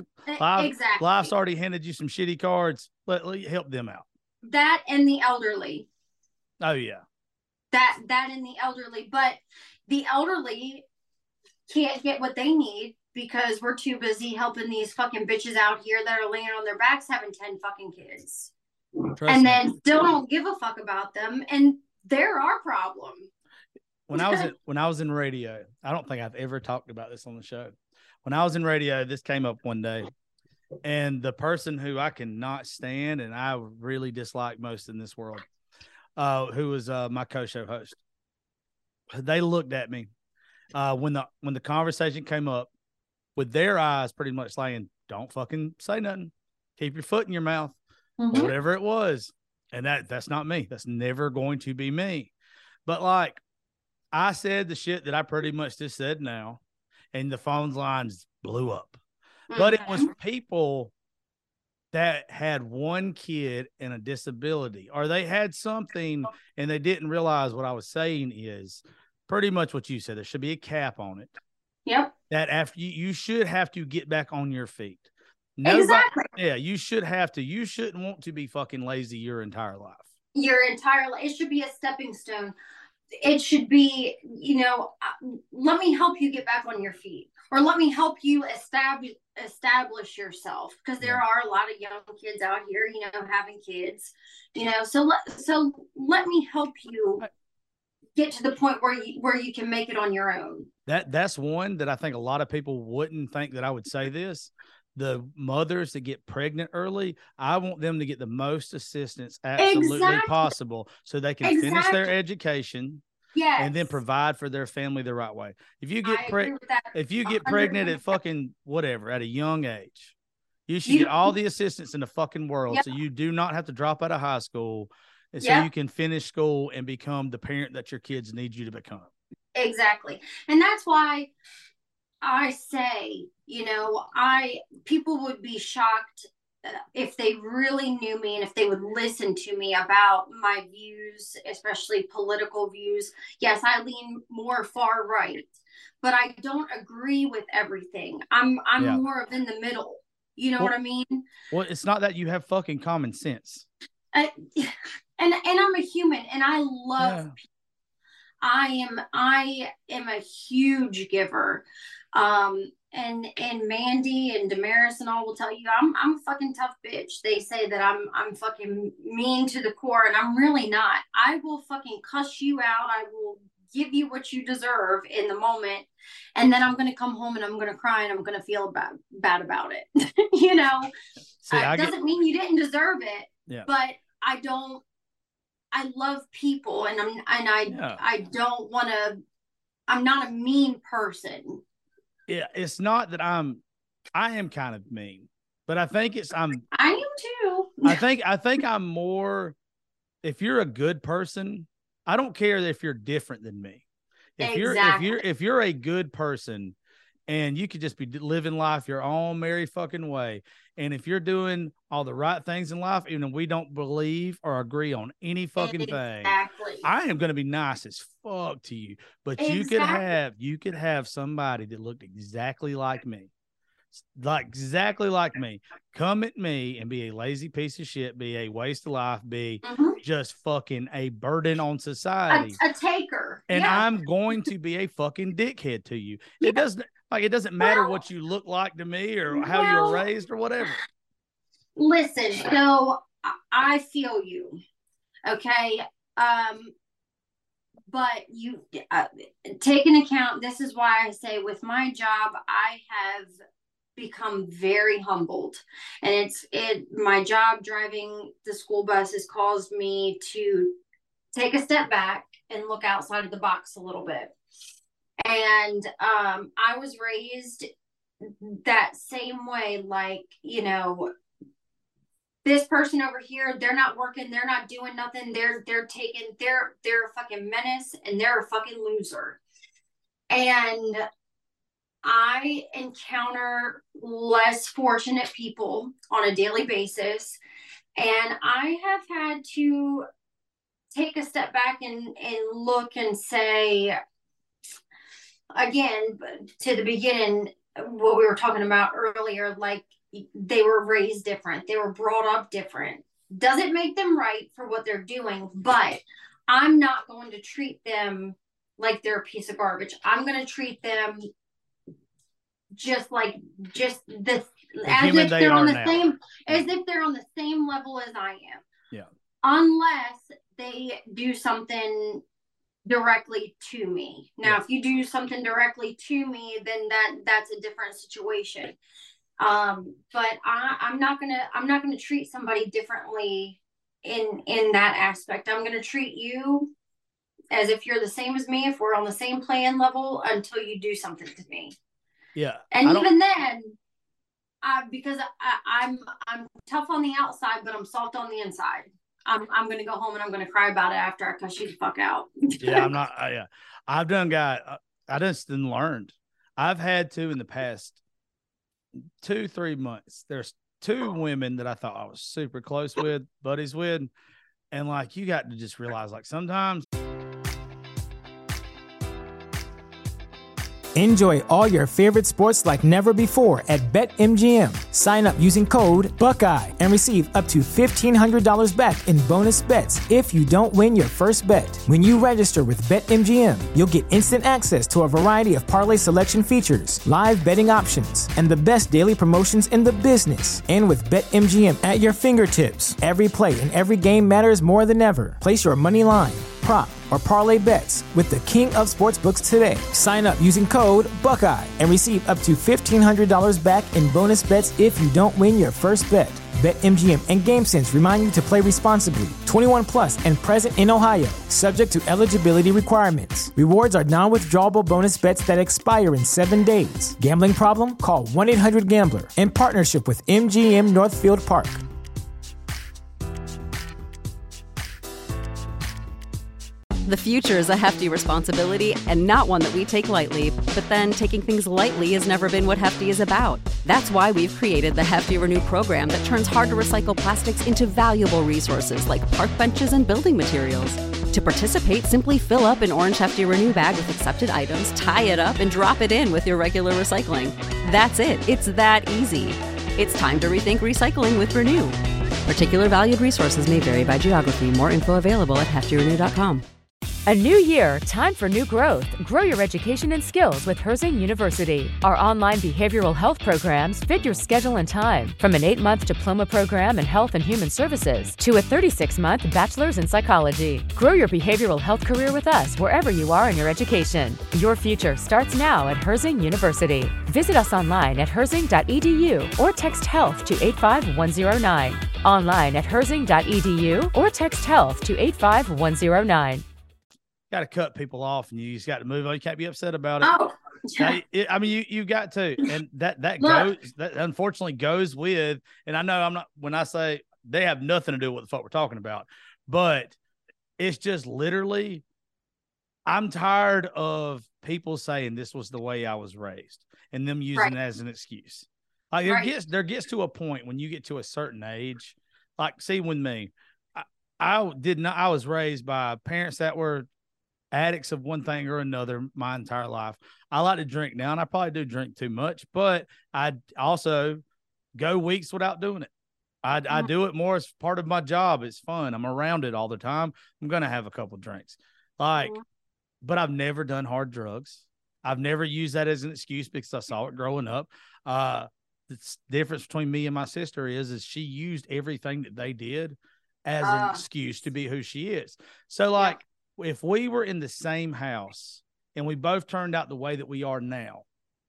Life's already handed you some shitty cards. Help them out. That and the elderly. Oh yeah. That and the elderly, but the elderly can't get what they need because we're too busy helping these fucking bitches out here that are laying on their backs having 10 fucking kids. Then still don't give a fuck about them, and they're our problem. When I was in radio, I don't think I've ever talked about this on the show. When I was in radio, this came up one day, and the person who I cannot stand and I really dislike most in this world, who was my co-show host, they looked at me when the conversation came up with their eyes pretty much saying, "Don't fucking say nothing. Keep your foot in your mouth." Mm-hmm. Whatever it was. And that's not me. That's never going to be me. But like, I said the shit that I pretty much just said now, and the phone lines blew up. Mm-hmm. But it was people that had one kid and a disability, or they had something and they didn't realize what I was saying is pretty much what you said. There should be a cap on it. Yep. That after you should have to get back on your feet. Exactly. Yeah, you should have to. You shouldn't want to be fucking lazy your entire life. It should be a stepping stone. It should be, let me help you get back on your feet, or let me help you establish yourself, because there are a lot of young kids out here, having kids, so let me help you get to the point where you can make it on your own. That's one that I think a lot of people wouldn't think that I would say this. The mothers that get pregnant early, I want them to get the most assistance absolutely possible so they can finish their education and then provide for their family the right way. If you get pregnant at fucking whatever, at a young age, you should get all the assistance in the fucking world so you do not have to drop out of high school, and so you can finish school and become the parent that your kids need you to become. Exactly. And that's why I say, people would be shocked if they really knew me and if they would listen to me about my views, especially political views. Yes, I lean more far right, but I don't agree with everything. I'm more of in the middle. You know what I mean? Well, it's not that you have fucking common sense. And I'm a human, and I love people. I am a huge giver. And Mandy and Damaris and all will tell you I'm a fucking tough bitch. They say that I'm fucking mean to the core, and I'm really not. I will fucking cuss you out. I will give you what you deserve in the moment, and then I'm gonna come home and I'm gonna cry and I'm gonna feel bad about it. Doesn't mean you didn't deserve it. Yeah. But I love people, and I don't want to. I'm not a mean person. Yeah, it's not that I am kind of mean, but I think I am too. I think I'm more, if you're a good person, I don't care if you're different than me. If you're a good person and you could just be living life your own merry fucking way, and if you're doing all the right things in life, even if we don't believe or agree on any fucking thing, I am going to be nice as fuck to you. But you could have somebody that looked exactly like me, come at me and be a lazy piece of shit, be a waste of life, be just fucking a burden on society, a taker, and I'm going to be a fucking dickhead to you. It doesn't matter what you look like to me or how you were raised or whatever. Listen, so I feel you, okay? But you take into account, this is why I say with my job, I have become very humbled, and my job driving the school bus has caused me to take a step back and look outside of the box a little bit. And I was raised that same way, like, this person over here, they're not working, they're not doing nothing, they're a fucking menace, and they're a fucking loser. And I encounter less fortunate people on a daily basis, and I have had to take a step back and look and say, again, to the beginning, what we were talking about earlier, like they were raised different, they were brought up different. Doesn't make them right for what they're doing, but I'm not going to treat them like they're a piece of garbage. I'm going to treat them just the as if they're on the same as if they're on the same level as I am. Yeah. Unless they do something directly to me. Now, if you do something directly to me, then that's a different situation. But I'm not gonna treat somebody differently in that aspect. I'm gonna treat you as if you're the same as me, if we're on the same playing level, until you do something to me. Yeah. And even then, because I'm tough on the outside, but I'm soft on the inside. I'm gonna go home and I'm gonna cry about it after I cuss you the fuck out. Yeah, I'm not. I've I just learned. I've had to in the past 2-3 months. There's 2 women that I thought I was super close with, buddies with, and like you got to just realize, like sometimes. Enjoy all your favorite sports like never before at BetMGM. Sign up using code Buckeye and receive up to $1,500 back in bonus bets if you don't win your first bet. When you register with BetMGM, you'll get instant access to a variety of parlay selection features, live betting options, and the best daily promotions in the business. And with BetMGM at your fingertips, every play and every game matters more than ever. Place your money line, prop, or parlay bets with the king of sportsbooks today. Sign up using code Buckeye and receive up to $1,500 back in bonus bets if you don't win your first bet. BetMGM and GameSense remind you to play responsibly. 21 plus and present in Ohio, subject to eligibility requirements. Rewards are non-withdrawable bonus bets that expire in 7 days. Gambling problem? Call 1-800-GAMBLER. In partnership with MGM Northfield Park. The future is a hefty responsibility and not one that we take lightly. But then taking things lightly has never been what Hefty is about. That's why we've created the Hefty Renew program that turns hard-to-recycle plastics into valuable resources like park benches and building materials. To participate, simply fill up an orange Hefty Renew bag with accepted items, tie it up, and drop it in with your regular recycling. That's it. It's that easy. It's time to rethink recycling with Renew. Particular valued resources may vary by geography. More info available at heftyrenew.com. A new year, time for new growth. Grow your education and skills with Herzing University. Our online behavioral health programs fit your schedule and time. From an 8-month diploma program in health and human services to a 36-month bachelor's in psychology. Grow your behavioral health career with us wherever you are in your education. Your future starts now at Herzing University. Visit us online at herzing.edu or text health to 85109. Online at herzing.edu or text health to 85109. Got to cut people off, and you just got to move on. You can't be upset about it. Oh, yeah. I mean, you got to, and that unfortunately goes with. And I know I'm not when I say they have nothing to do with what the fuck we're talking about, but it's just literally. I'm tired of people saying this was the way I was raised, and them using it as an excuse. Like there gets to a point when you get to a certain age. Like, see, with me, I was raised by parents that were addicts of one thing or another my entire life. I like to drink now, and I probably do drink too much, but I also go weeks without doing it. I do it more as part of my job. It's fun. I'm around it all the time. I'm going to have a couple drinks. But I've never done hard drugs. I've never used that as an excuse because I saw it growing up. The difference between me and my sister is she used everything that they did as an excuse to be who she is. So if we were in the same house and we both turned out the way that we are now,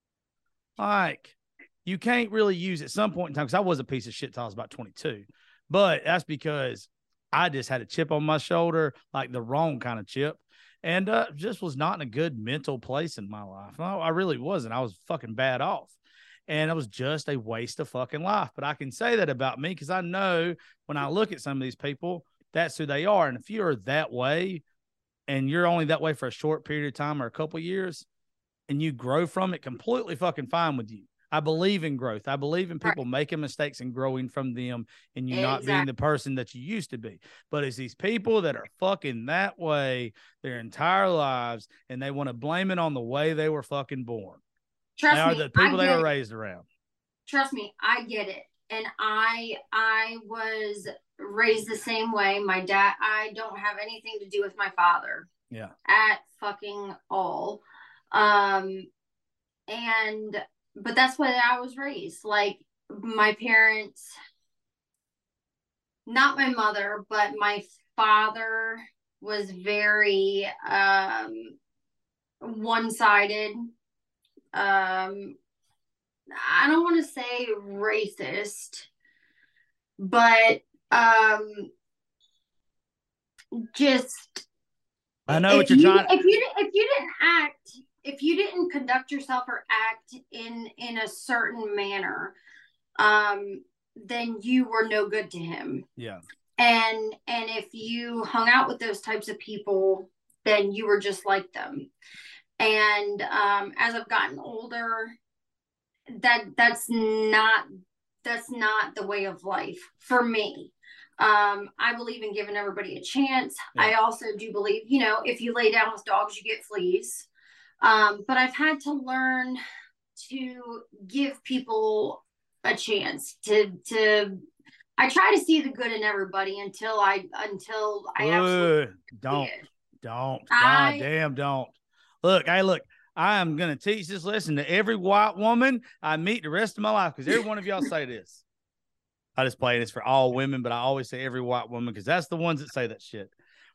you can't really use at some point in time, because I was a piece of shit till I was about 22, but that's because I just had a chip on my shoulder, like the wrong kind of chip, and just was not in a good mental place in my life. No, I really wasn't. I was fucking bad off, and it was just a waste of fucking life. But I can say that about me because I know when I look at some of these people, that's who they are. And if you're that way, and you're only that way for a short period of time or a couple of years, and you grow from it, completely fucking fine with you. I believe in growth. I believe in people making mistakes and growing from them and you not being the person that you used to be. But it's these people that are fucking that way their entire lives and they want to blame it on the way they were fucking born. Trust they are me, the people they were raised around. Trust me, I get it. And I was raised the same way. My dad, I don't have anything to do with my father. Yeah. At fucking all. But that's why I was raised. Like my parents, not my mother, but my father was very one-sided. I don't want to say racist, but just I know what you're trying. If you didn't conduct yourself or act in a certain manner, then you were no good to him. Yeah. And if you hung out with those types of people, then you were just like them. And as I've gotten older, that's not the way of life for me. I believe in giving everybody a chance. Yeah. I also do believe, if you lay down with dogs, you get fleas. But I've had to learn to give people a chance to I try to see the good in everybody until I absolutely don't. God damn, don't. Look, I am going to teach this lesson to every white woman I meet the rest of my life because every one of y'all say this. I just play this for all women, but I always say every white woman because that's the ones that say that shit.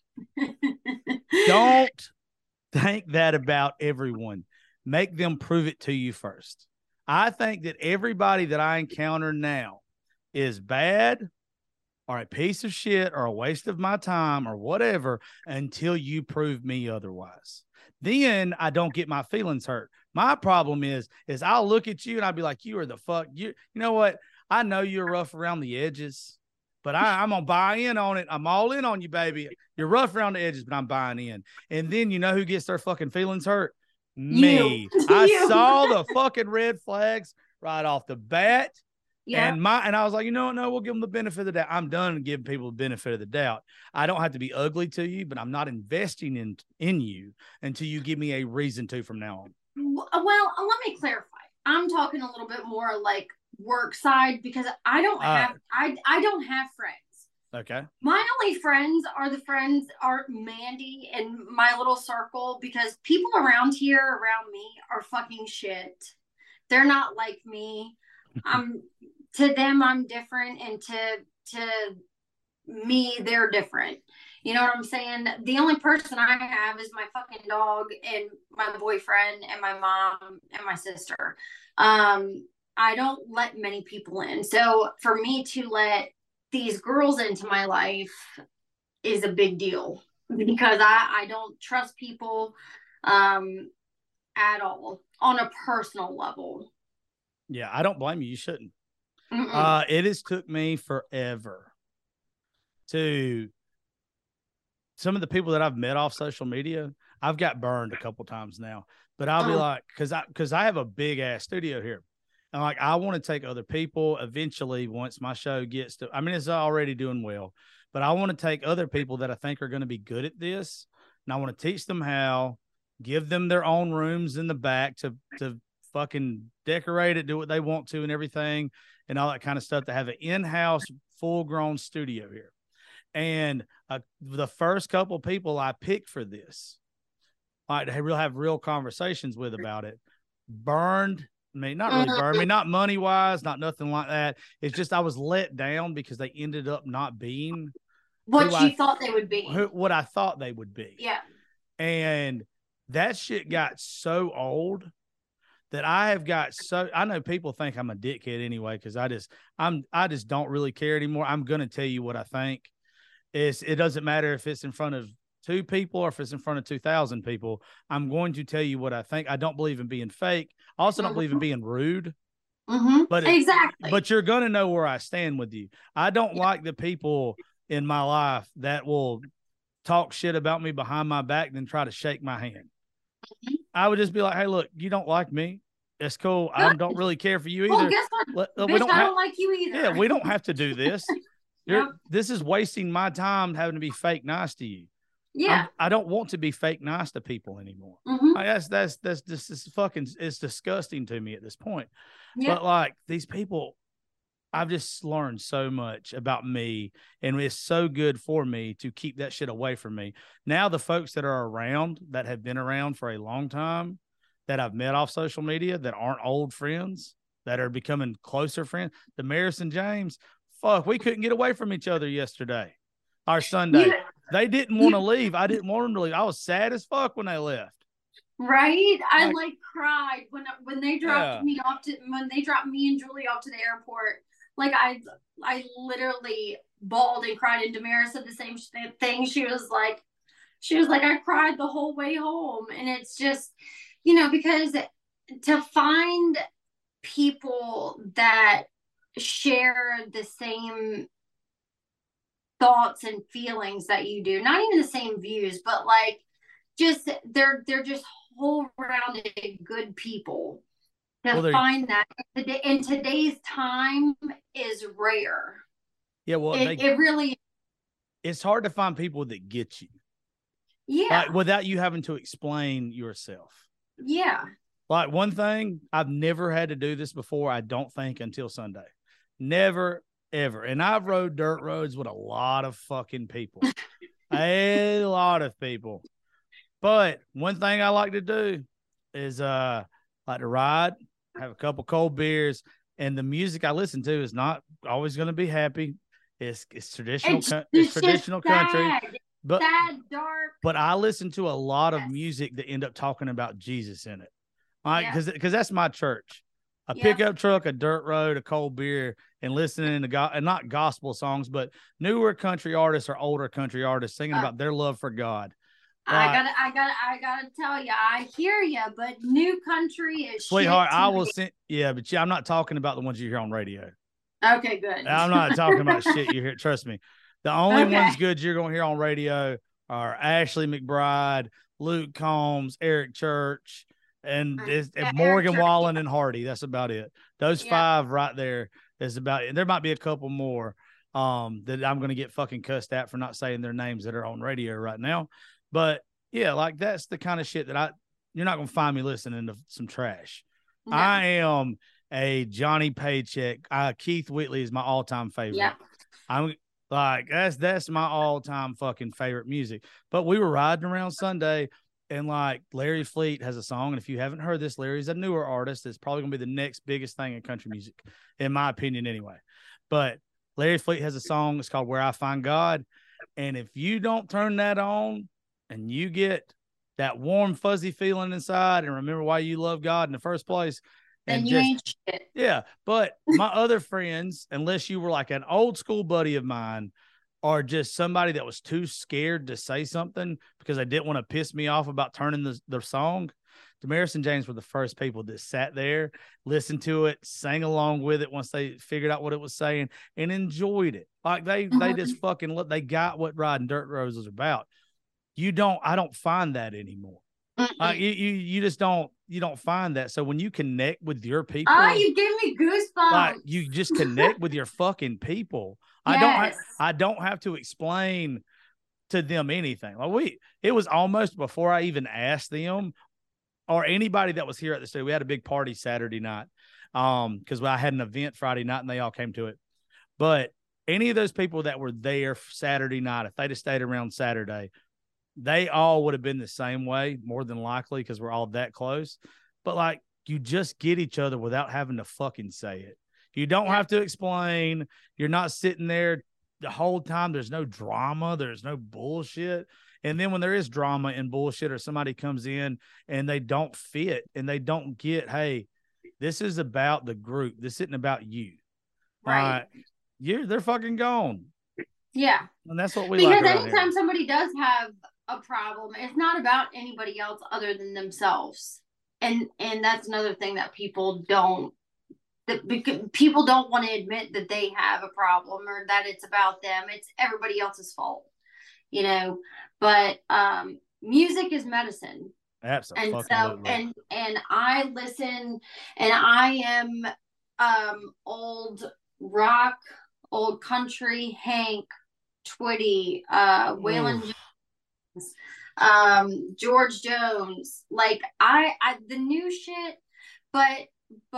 Don't think that about everyone. Make them prove it to you first. I think that everybody that I encounter now is bad or a piece of shit or a waste of my time or whatever until you prove me otherwise. Then I don't get my feelings hurt. My problem is I'll look at you and I'll be like, you are the fuck. You know what? I know you're rough around the edges, but I'm going to buy in on it. I'm all in on you, baby. You're rough around the edges, but I'm buying in. And then you know who gets their fucking feelings hurt? Me. I saw the fucking red flags right off the bat. Yeah. And I was like, you know what? No, we'll give them the benefit of the doubt. I'm done giving people the benefit of the doubt. I don't have to be ugly to you, but I'm not investing in you until you give me a reason to from now on. Well, let me clarify. I'm talking a little bit more like work side because I don't have friends. Okay. My only friends are Mandy and my little circle because people around me are fucking shit. They're not like me. To them, I'm different, and to me, they're different. You know what I'm saying? The only person I have is my fucking dog and my boyfriend and my mom and my sister. I don't let many people in. So for me to let these girls into my life is a big deal because I don't trust people at all on a personal level. Yeah, I don't blame you. You shouldn't. It has took me forever to some of the people that I've met off social media. I've got burned a couple times now, but I'll be like, because I have a big ass studio here. And like, I want to take other people eventually once my show gets to, I mean, it's already doing well, but I want to take other people that I think are going to be good at this. And I want to teach them how, give them their own rooms in the back to fucking decorate it, do what they want to and everything and all that kind of stuff, to have an in-house full grown studio here. And the first couple people I picked for this, like to have real conversations with about it, burned me, not really burned me, not money wise, not nothing like that. It's just, I was let down because they ended up not being what you thought they would be, what I thought they would be. Yeah. And that shit got so old that I know people think I'm a dickhead anyway, because I just don't really care anymore. I'm going to tell you what I think. It doesn't matter if it's in front of 2 people or if it's in front of 2,000 people. I'm going to tell you what I think. I don't believe in being fake. I also don't believe in being rude. Exactly. But you're going to know where I stand with you. I don't like the people in my life that will talk shit about me behind my back, then try to shake my hand. I would just be like, hey, look, you don't like me. It's cool. I don't really care for you either. Well, guess what? Bitch, I don't like you either. Yeah, we don't have to do this. Yep. This is wasting my time having to be fake nice to you. Yeah. I don't want to be fake nice to people anymore. Mhm. Like, that's just fucking, it's disgusting to me at this point. Yeah. But like these people, I've just learned so much about me, and it's so good for me to keep that shit away from me. Now the folks that are around, that have been around for a long time, that I've met off social media, that aren't old friends, that are becoming closer friends, Damaris and James, fuck, we couldn't get away from each other yesterday or Sunday. Yeah. They didn't want to leave. I didn't want them to leave. I was sad as fuck when they left. Right? I like cried when they dropped Yeah. when they dropped me and Julie off to the airport. Like I literally bawled and cried, and Damaris said the same thing. She was like, I cried the whole way home. And it's just, because to find people that share the same thoughts and feelings that you do, not even the same views, but like just they're just whole rounded good people. To find that in today's time is rare. Yeah, well, it really, it's hard to find people that get you. Yeah. Like, without you having to explain yourself. Yeah. Like, one thing, I've never had to do this before, I don't think, until Sunday. Never, ever. And I've rode dirt roads with a lot of fucking people. A lot of people. But one thing I like to do is like to ride, have a couple cold beers, and the music I listen to is not always going to be happy. It's traditional. It's traditional country. But sad, dark. But I listen to a lot of music that end up talking about Jesus in it. Like, because that's my church. A pickup truck, a dirt road, a cold beer, and listening to and not gospel songs, but newer country artists or older country artists singing about their love for God. I gotta tell you, I hear you, but new country is sweetheart. Shit I will send. Yeah, but I'm not talking about the ones you hear on radio. Okay, good. I'm not talking about shit you hear. Trust me. The only ones good you're gonna hear on radio are Ashley McBride, Luke Combs, Eric Church, and Morgan Wallen and Hardy. That's about it. Those five right there is about it. There might be a couple more that I'm gonna get fucking cussed at for not saying their names that are on radio right now. But yeah, like that's the kind of shit that you're not going to find me listening to some trash. No. I am a Johnny Paycheck. Keith Whitley is my all-time favorite. Yeah. I'm like, that's my all-time fucking favorite music. But we were riding around Sunday, and like Larry Fleet has a song. And if you haven't heard this, Larry's a newer artist. It's probably going to be the next biggest thing in country music, in my opinion anyway. But Larry Fleet has a song. It's called Where I Find God. And if you don't turn that on, and you get that warm, fuzzy feeling inside and remember why you love God in the first place. And you ain't shit. Yeah. But my other friends, unless you were like an old school buddy of mine or just somebody that was too scared to say something because they didn't want to piss me off about turning the song, Damaris and James were the first people that sat there, listened to it, sang along with it once they figured out what it was saying and enjoyed it. Like they just fucking they got what riding dirt roads was about. I don't find that anymore. You just don't find that. So when you connect with your people, you gave me goosebumps. Like you just connect with your fucking people. Yes. I don't have to explain to them anything. Like it was almost before I even asked them or anybody that was here at the studio. We had a big party Saturday night. Because I had an event Friday night and they all came to it. But any of those people that were there Saturday night, if they'd have stayed around Saturday, they all would have been the same way, more than likely, because we're all that close. But like, you just get each other without having to fucking say it. You don't have to explain. You're not sitting there the whole time. There's no drama. There's no bullshit. And then when there is drama and bullshit, or somebody comes in and they don't fit and they don't get, hey, this is about the group. This isn't about you. Right. They're fucking gone. Yeah. And that's what we because like anytime here. Somebody does have a problem, it's not about anybody else other than themselves. And that's another thing that people don't want to admit that they have a problem or that it's about them. It's everybody else's fault, But music is medicine. Absolutely. And so and I listen, and I am old rock, old country, Hank, Twitty, Waylon Jones, George Jones. Like I the new shit, but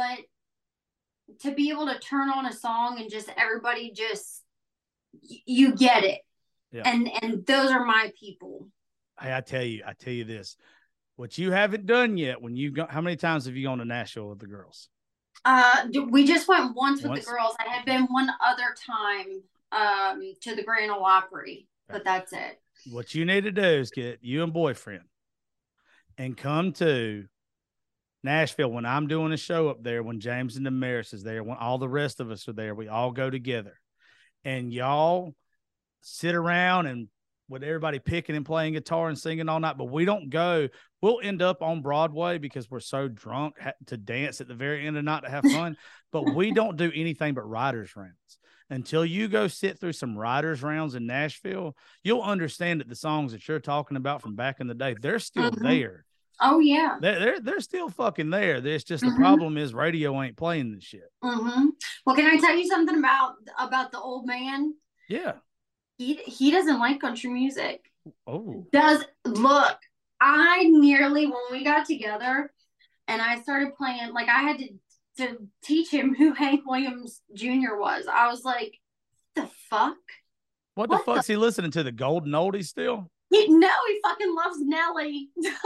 to be able to turn on a song and just everybody just you get it. Yeah. And those are my people. Hey, I tell you this. What you haven't done yet, when you go, how many times have you gone to Nashville with the girls? We just went once with the girls. I had been one other time to the Grand Ole Opry, but that's it. What you need to do is get you and boyfriend and come to Nashville when I'm doing a show up there, when James and Damaris is there, when all the rest of us are there. We all go together, and y'all sit around and with everybody picking and playing guitar and singing all night, but we don't go. We'll end up on Broadway because we're so drunk to dance at the very end of the night to have fun, but we don't do anything but writers' rounds. Until you go sit through some writers' rounds in Nashville, you'll understand that the songs that you're talking about from back in the day, they're still there. Oh, yeah. They're still fucking there. There's just the problem is radio ain't playing this shit. Well, can I tell you something about the old man? Yeah. He doesn't like country music. Oh. Look, I nearly, when we got together and I started playing, like I had to teach him who Hank Williams Jr. was. I was like, the fuck? What the fuck's he listening to? The golden oldies still? He fucking loves Nelly.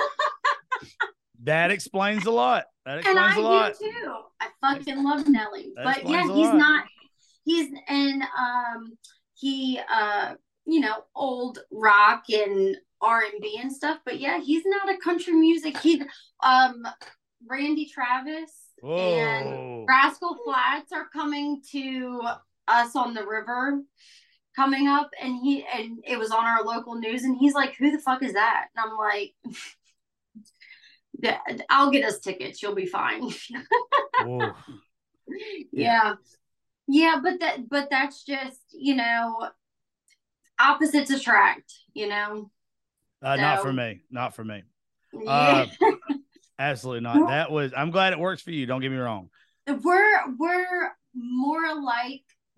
That explains a lot. That and explains I a lot. do too. I fucking love Nelly. That But yeah, explains a he's lot. not. He's and he old rock and R&B and stuff. But yeah, he's not a country music. He's Randy Travis and Rascal Flatts are coming to us on the river coming up, and it was on our local news, and he's like, who the fuck is that? And I'm like, I'll get us tickets, you'll be fine. Yeah, but that's just, opposites attract, Not for me. Yeah. Absolutely not. I'm glad it works for you, don't get me wrong. We're more alike.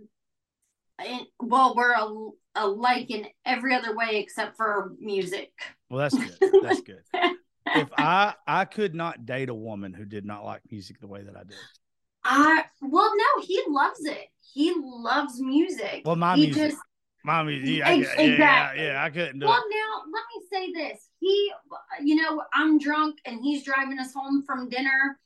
We're alike in every other way except for music. Well, that's good. That's good. If I could not date a woman who did not like music the way that I do. No, he loves it. He loves music. Well, my music. Exactly. Yeah, I couldn't do it. Well, now let me say this. He, I'm drunk and he's driving us home from dinner.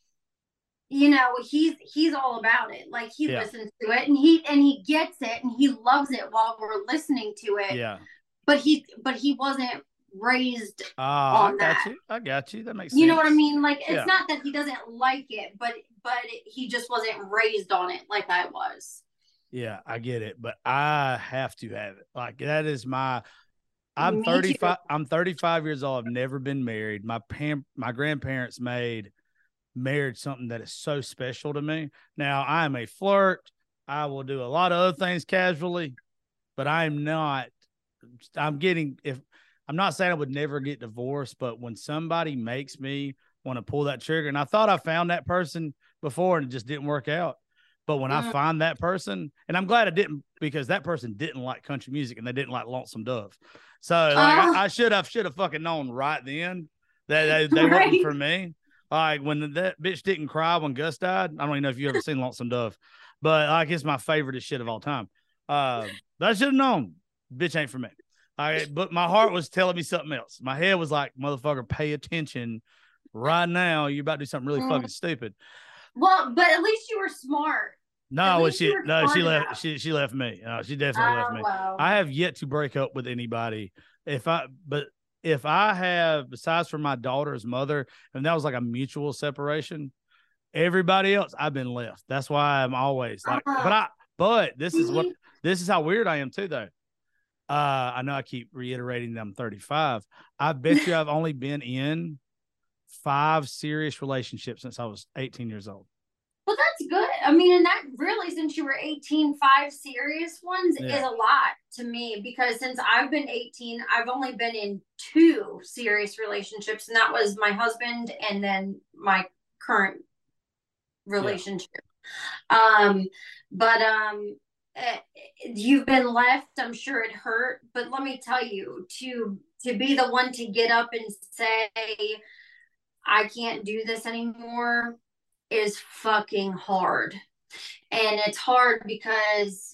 He's all about it. Like he listens to it and he gets it and he loves it while we're listening to it. Yeah. But he wasn't raised on that. I got you. That makes sense. You know what I mean? Like it's not that he doesn't like it, but he just wasn't raised on it like I was. Yeah, I get it, but I have to have it. Like that is I'm Me 35. too. I'm 35 years old. I've never been married. My grandparents made marriage something that is so special to me. Now I am a flirt. I will do a lot of other things casually, but I'm not saying I would never get divorced, but when somebody makes me want to pull that trigger, and I thought I found that person before and it just didn't work out. But when I find that person, and I'm glad I didn't, because that person didn't like country music and they didn't like Lonesome Dove. So I should have fucking known right then that they wasn't for me. Like when that bitch didn't cry when Gus died. I don't even know if you ever seen Lonesome Dove, but like it's my favorite shit of all time. But I should have known, bitch ain't for me. But my heart was telling me something else. My head was like, motherfucker, pay attention right now. You're about to do something really fucking stupid. Well, but at least you were smart. No, she left. She left me. She definitely left me. Wow. I have yet to break up with anybody. If I have, besides for my daughter's mother, and that was like a mutual separation, everybody else I've been left. That's why I'm always like, but this is how weird I am too, though. I know I keep reiterating that I'm 35. I bet you I've only been in 5 serious relationships since I was 18 years old. Well, that's good. I mean, and that really, since you were 18, 5 serious ones is a lot to me, because since I've been 18, I've only been in 2 serious relationships, and that was my husband and then my current relationship. You've been left. I'm sure it hurt, but let me tell you, to be the one to get up and say, I can't do this anymore, is fucking hard. And it's hard because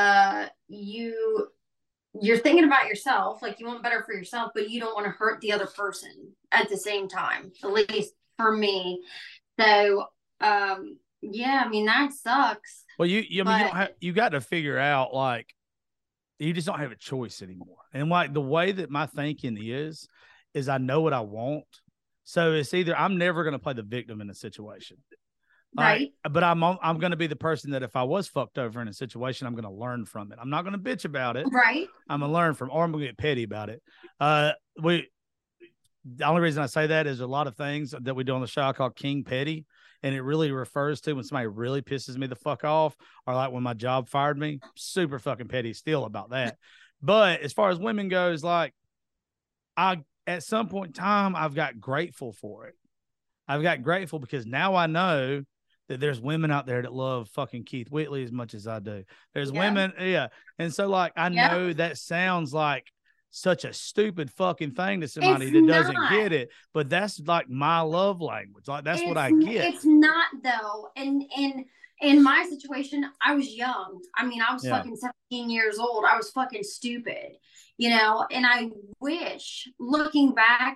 you're thinking about yourself, like you want better for yourself, but you don't want to hurt the other person at the same time, at least for me. So yeah, I mean, that sucks. Well, you got to figure out, like, you just don't have a choice anymore. And like the way that my thinking is I know what I want. So it's either I'm never going to play the victim in a situation. Right. But I'm going to be the person that if I was fucked over in a situation, I'm going to learn from it. I'm not going to bitch about it. Right. I'm going to learn from, or I'm going to get petty about it. The only reason I say that is a lot of things that we do on the show I call King Petty. And it really refers to when somebody really pisses me the fuck off, or like when my job fired me. Super fucking petty still about that. But as far as women goes, like, at some point in time, I've got grateful for it. I've got grateful because now I know that there's women out there that love fucking Keith Whitley as much as I do. There's women. Yeah. And so like, I know that sounds like such a stupid fucking thing to somebody that doesn't get it, but that's like my love language. Like that's what I get. It's not though. And in my situation, I was young. I mean, I was fucking 17 years old. I was fucking stupid, you know, and I wish, looking back,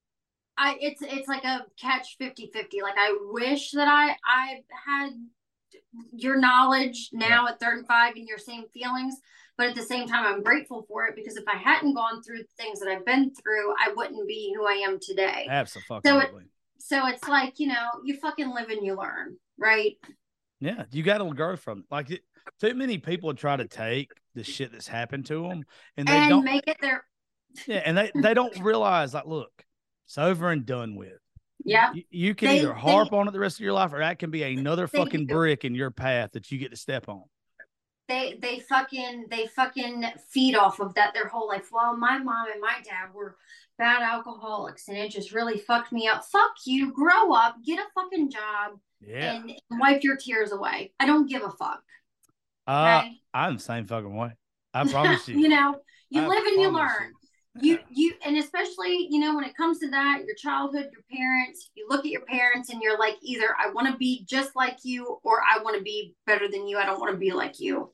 it's like a catch 50-50. Like I wish that I had your knowledge now at 35 and your same feelings. But at the same time, I'm grateful for it, because if I hadn't gone through the things that I've been through, I wouldn't be who I am today. Absolutely. So it's like, you know, you fucking live and you learn, right? Yeah, you got to grow from it. Like too many people try to take the shit that's happened to them and they don't make it their. Yeah, and they don't realize, like, look, it's over and done with. Yeah, you can either harp on it the rest of your life, or that can be another fucking brick in your path that you get to step on. They fucking feed off of that their whole life. Well, my mom and my dad were bad alcoholics and it just really fucked me up. Fuck you. Grow up, get a fucking job, and wipe your tears away. I don't give a fuck. Okay? I'm the same fucking way. I promise you. You know, you live and you learn. You and especially, you know, when it comes to that, your childhood, your parents, you look at your parents and you're like, either I want to be just like you, or I want to be better than you. I don't want to be like you.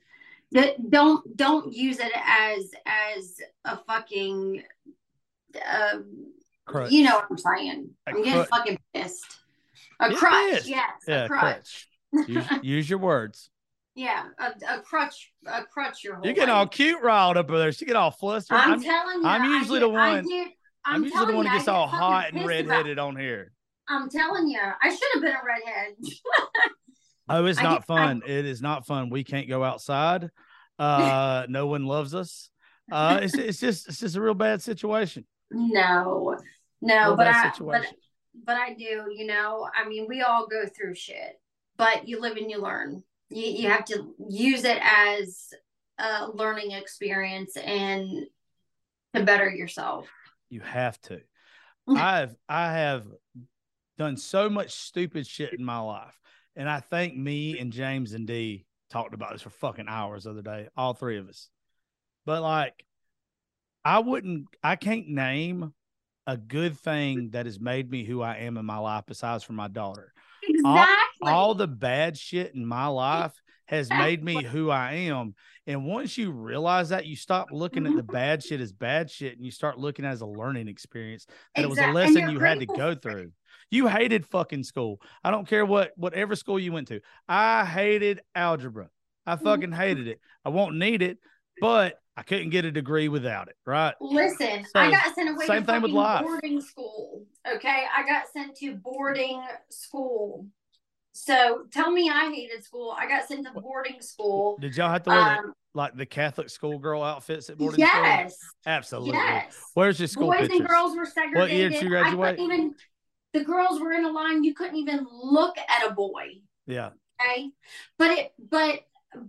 Don't use it as a fucking you know what I'm saying. I'm getting fucking pissed. A crutch, yes, a crutch. Use your words. Yeah, a crutch. Your whole you get all cute riled up over there. She get all flustered. I'm telling you, I'm usually the one. I'm usually the one who gets all hot and redheaded on here. I'm telling you, I should have been a redhead. Oh, it's not fun. It is not fun. We can't go outside. No one loves us. It's just a real bad situation. No, but I do. You know, I mean, we all go through shit, but you live and you learn. You have to use it as a learning experience and to better yourself. You have to. I have done so much stupid shit in my life. And I think me and James and Dee talked about this for fucking hours the other day, all three of us. But like, I can't name a good thing that has made me who I am in my life besides for my daughter. Exactly. All the bad shit in my life has made me who I am. And once you realize that, you stop looking at the bad shit as bad shit and you start looking at it as a learning experience. That it was a lesson you had to go through. You hated fucking school. I don't care whatever school you went to. I hated algebra. I fucking hated it. I won't need it, but I couldn't get a degree without it, right? Listen, so, I got sent away to fucking boarding school. Okay, I got sent to boarding school. So tell me I hated school. I got sent to boarding school. Did y'all have to wear like the Catholic schoolgirl outfits at boarding school? Yes. Absolutely. Yes. Where's your school Boys pictures? and girls were segregated. What year did you graduate? The girls were in a line. You couldn't even look at a boy. Yeah. Okay. But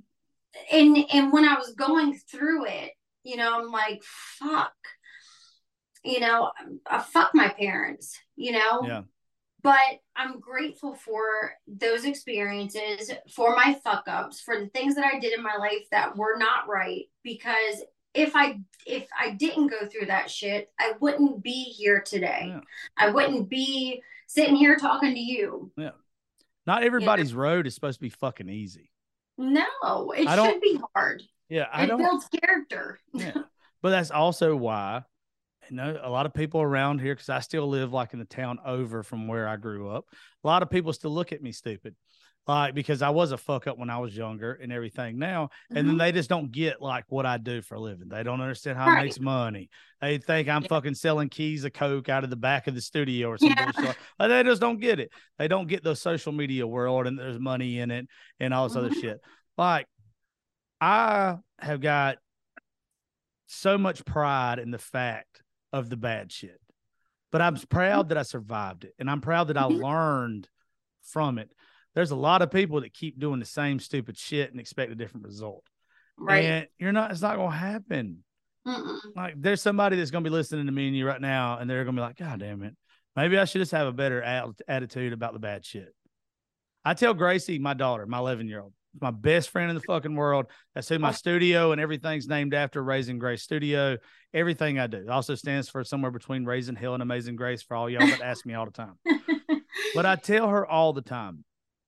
and when I was going through it, you know, I'm like, fuck, you know, I fuck my parents, you know? Yeah. But I'm grateful for those experiences, for my fuck ups, for the things that I did in my life that were not right. Because if I didn't go through that shit, I wouldn't be here today. Yeah. I wouldn't be sitting here talking to you. Yeah. Not everybody's road is supposed to be fucking easy. No, it should be hard. Yeah. It builds character. Yeah. But that's also why, you know, a lot of people around here, because I still live like in the town over from where I grew up, a lot of people still look at me stupid. Like, because I was a fuck up when I was younger and everything now. And then they just don't get like what I do for a living. They don't understand how it makes money. They think I'm fucking selling keys of Coke out of the back of the studio or something. Like, they just don't get it. They don't get the social media world and there's money in it and all this other shit. Like, I have got so much pride in the fact of the bad shit, but I'm proud that I survived it. And I'm proud that I learned from it. There's a lot of people that keep doing the same stupid shit and expect a different result. Right. And it's not going to happen. Like, there's somebody that's going to be listening to me and you right now, and they're going to be like, God damn it. Maybe I should just have a better attitude about the bad shit. I tell Gracie, my daughter, my 11-year-old, my best friend in the fucking world. That's who my studio and everything's named after, Raising Grace Studio. Everything I do. It also stands for somewhere between Raising Hell and Amazing Grace for all y'all that ask me all the time. But I tell her all the time,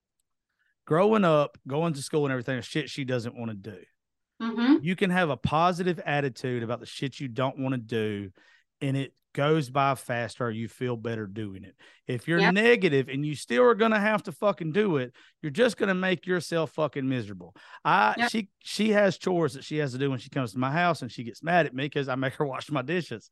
growing up, going to school and everything, shit she doesn't want to do. You can have a positive attitude about the shit you don't want to do, and it goes by faster, or you feel better doing it. If you're negative and you still are going to have to fucking do it, you're just going to make yourself fucking miserable. She has chores that she has to do when she comes to my house, and she gets mad at me because I make her wash my dishes.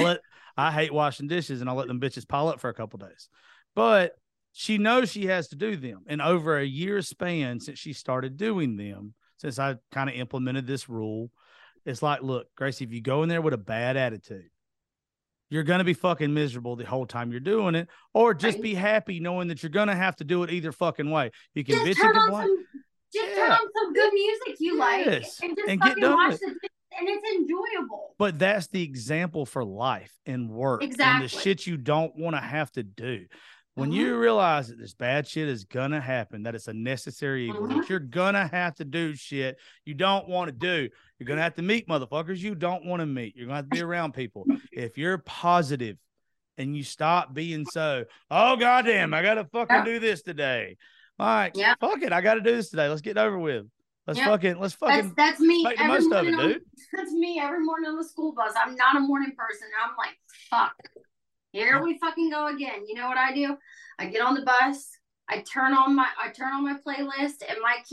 I hate washing dishes, and I'll let them bitches pile up for a couple days. But she knows she has to do them. And over a year span since she started doing them, since I kind of implemented this rule, it's like, look, Gracie, if you go in there with a bad attitude, you're going to be fucking miserable the whole time you're doing it, or just be happy knowing that you're going to have to do it either fucking way. You can bitch and complain. Turn on some good music you like and just fucking watch it. And it's enjoyable. But that's the example for life and work and the shit you don't want to have to do. When you realize that this bad shit is going to happen, that it's a necessary evil, that you're going to have to do shit you don't want to do. You're going to have to meet motherfuckers you don't want to meet. You're going to have to be around people. If you're positive and you stop being so, oh, goddamn, I got to fucking do this today. All right, fuck it. I got to do this today. Let's get it over with. Let's fucking that's me make the most of it, dude. That's me every morning on the school bus. I'm not a morning person. I'm like, fuck. Here we fucking go again. You know what I do? I get on the bus. I turn on my playlist, and my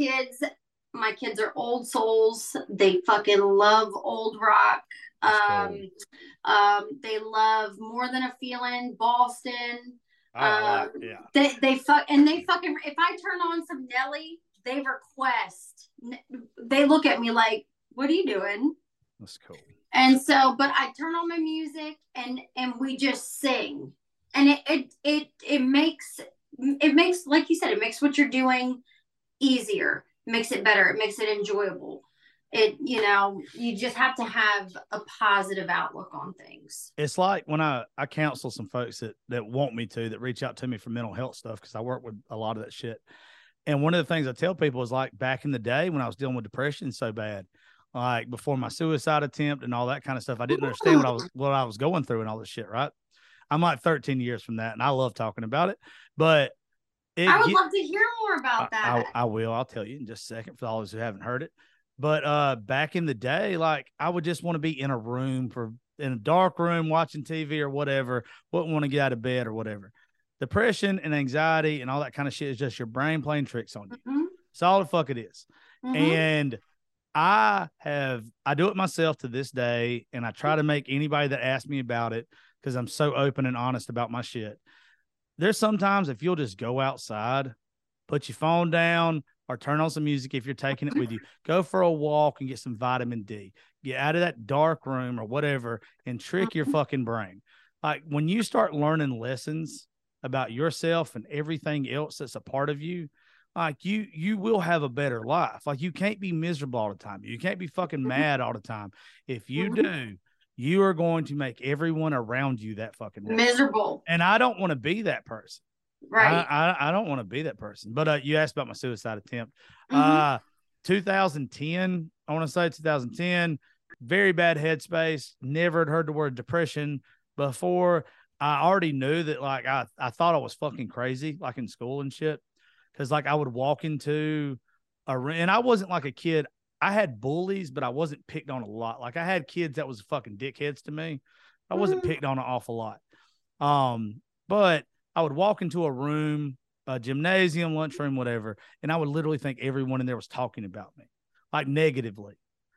kids are old souls. They fucking love old rock. They love More Than a Feeling, Boston. They fucking, if I turn on some Nelly, they request. They look at me like, what are you doing? That's cool. And so, but I turn on my music and we just sing, and it makes, like you said, it makes what you're doing easier, it makes it better, it makes it enjoyable. You just have to have a positive outlook on things. It's like when I counsel some folks that want me to, that reach out to me for mental health stuff, because I work with a lot of that shit. And one of the things I tell people is, like, back in the day when I was dealing with depression so bad, like before my suicide attempt and all that kind of stuff, I didn't understand what I was going through and all this shit, right? I'm like 13 years from that, and I love talking about it. But I would love to hear more about that. I will. I'll tell you in just a second for all those who haven't heard it. But back in the day, like, I would just want to be in a dark room watching TV or whatever. Wouldn't want to get out of bed or whatever. Depression and anxiety and all that kind of shit is just your brain playing tricks on you. It's all the fuck it is. And I do it myself to this day, and I try to make anybody that asks me about it, because I'm so open and honest about my shit. There's sometimes, if you'll just go outside, put your phone down, or turn on some music if you're taking it with you, go for a walk and get some vitamin D, get out of that dark room or whatever, and trick your fucking brain. Like, when you start learning lessons about yourself and everything else that's a part of you, like you will have a better life. Like you can't be miserable all the time. You can't be fucking mad all the time. If you do, you are going to make everyone around you that fucking way. Miserable. And I don't want to be that person. Right. I don't want to be that person. But you asked about my suicide attempt. 2010, I want to say 2010, very bad headspace. Never had heard the word depression before. I already knew that, like, I thought I was fucking crazy, like in school and shit. Cause like I would walk into and I wasn't like a kid. I had bullies, but I wasn't picked on a lot. Like I had kids that was fucking dickheads to me. I wasn't picked on an awful lot. But I would walk into a room, a gymnasium, lunchroom, whatever, and I would literally think everyone in there was talking about me, like negatively.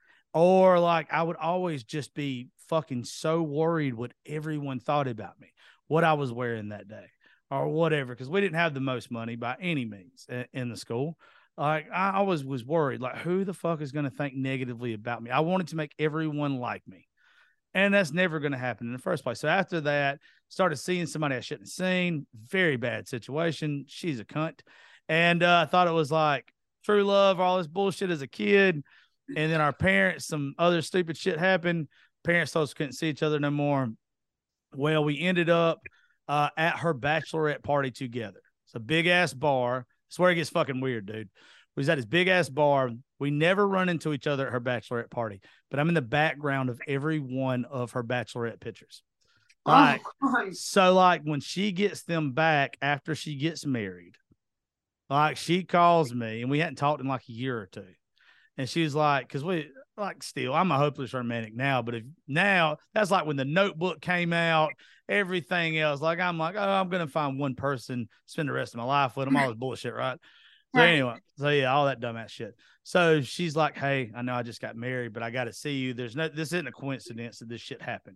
Or like I would always just be fucking so worried what everyone thought about me, what I was wearing that day or whatever, because we didn't have the most money by any means in the school. Like I always was worried, like who the fuck is going to think negatively about me? I wanted to make everyone like me. And that's never going to happen in the first place. So after that, started seeing somebody I shouldn't have seen. Very bad situation. She's a cunt. And I thought it was like true love, all this bullshit as a kid. And then our parents, some other stupid shit happened. Parents told us we couldn't see each other no more. Well, we ended up at her bachelorette party together. It's a big ass bar. I swear it gets fucking weird, dude. We was at this big ass bar. We never run into each other at her bachelorette party, but I'm in the background of every one of her bachelorette pictures. Like, so like when she gets them back after she gets married, like she calls me and we hadn't talked in like a year or two. And she was like, cause we like still, I'm a hopeless romantic now, but if now that's like when The Notebook came out, everything else, like I'm like, oh, I'm going to find one person, spend the rest of my life with them, all this bullshit. Right. So anyway, so yeah, all that dumbass shit. So she's like, hey, I know I just got married, but I got to see you. This isn't a coincidence that this shit happened.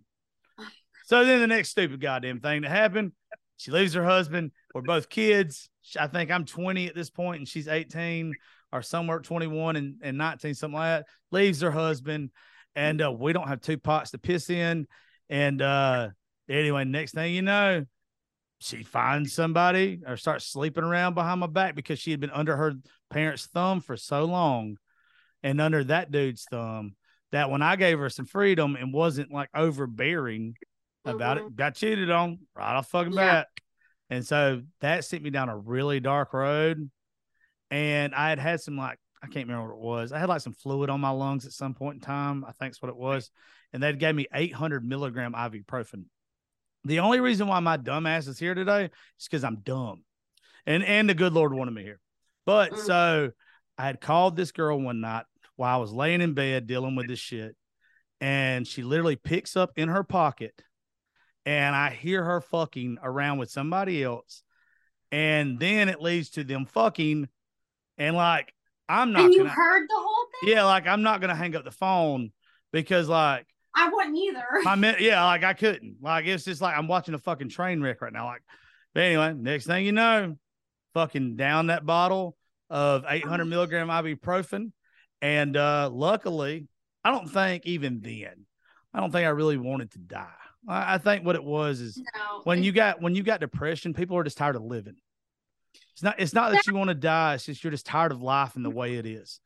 So then the next stupid goddamn thing that happened, she leaves her husband. We're both kids. I think I'm 20 at this point and she's 18 or somewhere 21 and 19, something like that. Leaves her husband and we don't have two pots to piss in. And anyway, next thing you know, she finds somebody or starts sleeping around behind my back because she had been under her parents' thumb for so long and under that dude's thumb that when I gave her some freedom and wasn't like overbearing about it, got cheated on right off fucking bat. And so that sent me down a really dark road. And I had some like, I can't remember what it was. I had like some fluid on my lungs at some point in time. I think that's what it was. And they gave me 800 milligram ibuprofen. The only reason why my dumb ass is here today is because I'm dumb. And the good Lord wanted me here. But so I had called this girl one night while I was laying in bed dealing with this shit. And she literally picks up in her pocket and I hear her fucking around with somebody else. And then it leads to them fucking. And like, I'm not. And you heard the whole thing? Yeah. Like, I'm not going to hang up the phone because like, I wouldn't either. Yeah, like I couldn't. Like it's just like I'm watching a fucking train wreck right now. Like, but anyway, next thing you know, fucking down that bottle of 800 milligram ibuprofen, and luckily, I don't think even then, I don't think I really wanted to die. I think what it was is when you got depression, people are just tired of living. It's not that you want to die. It's just you're just tired of life and the way it is.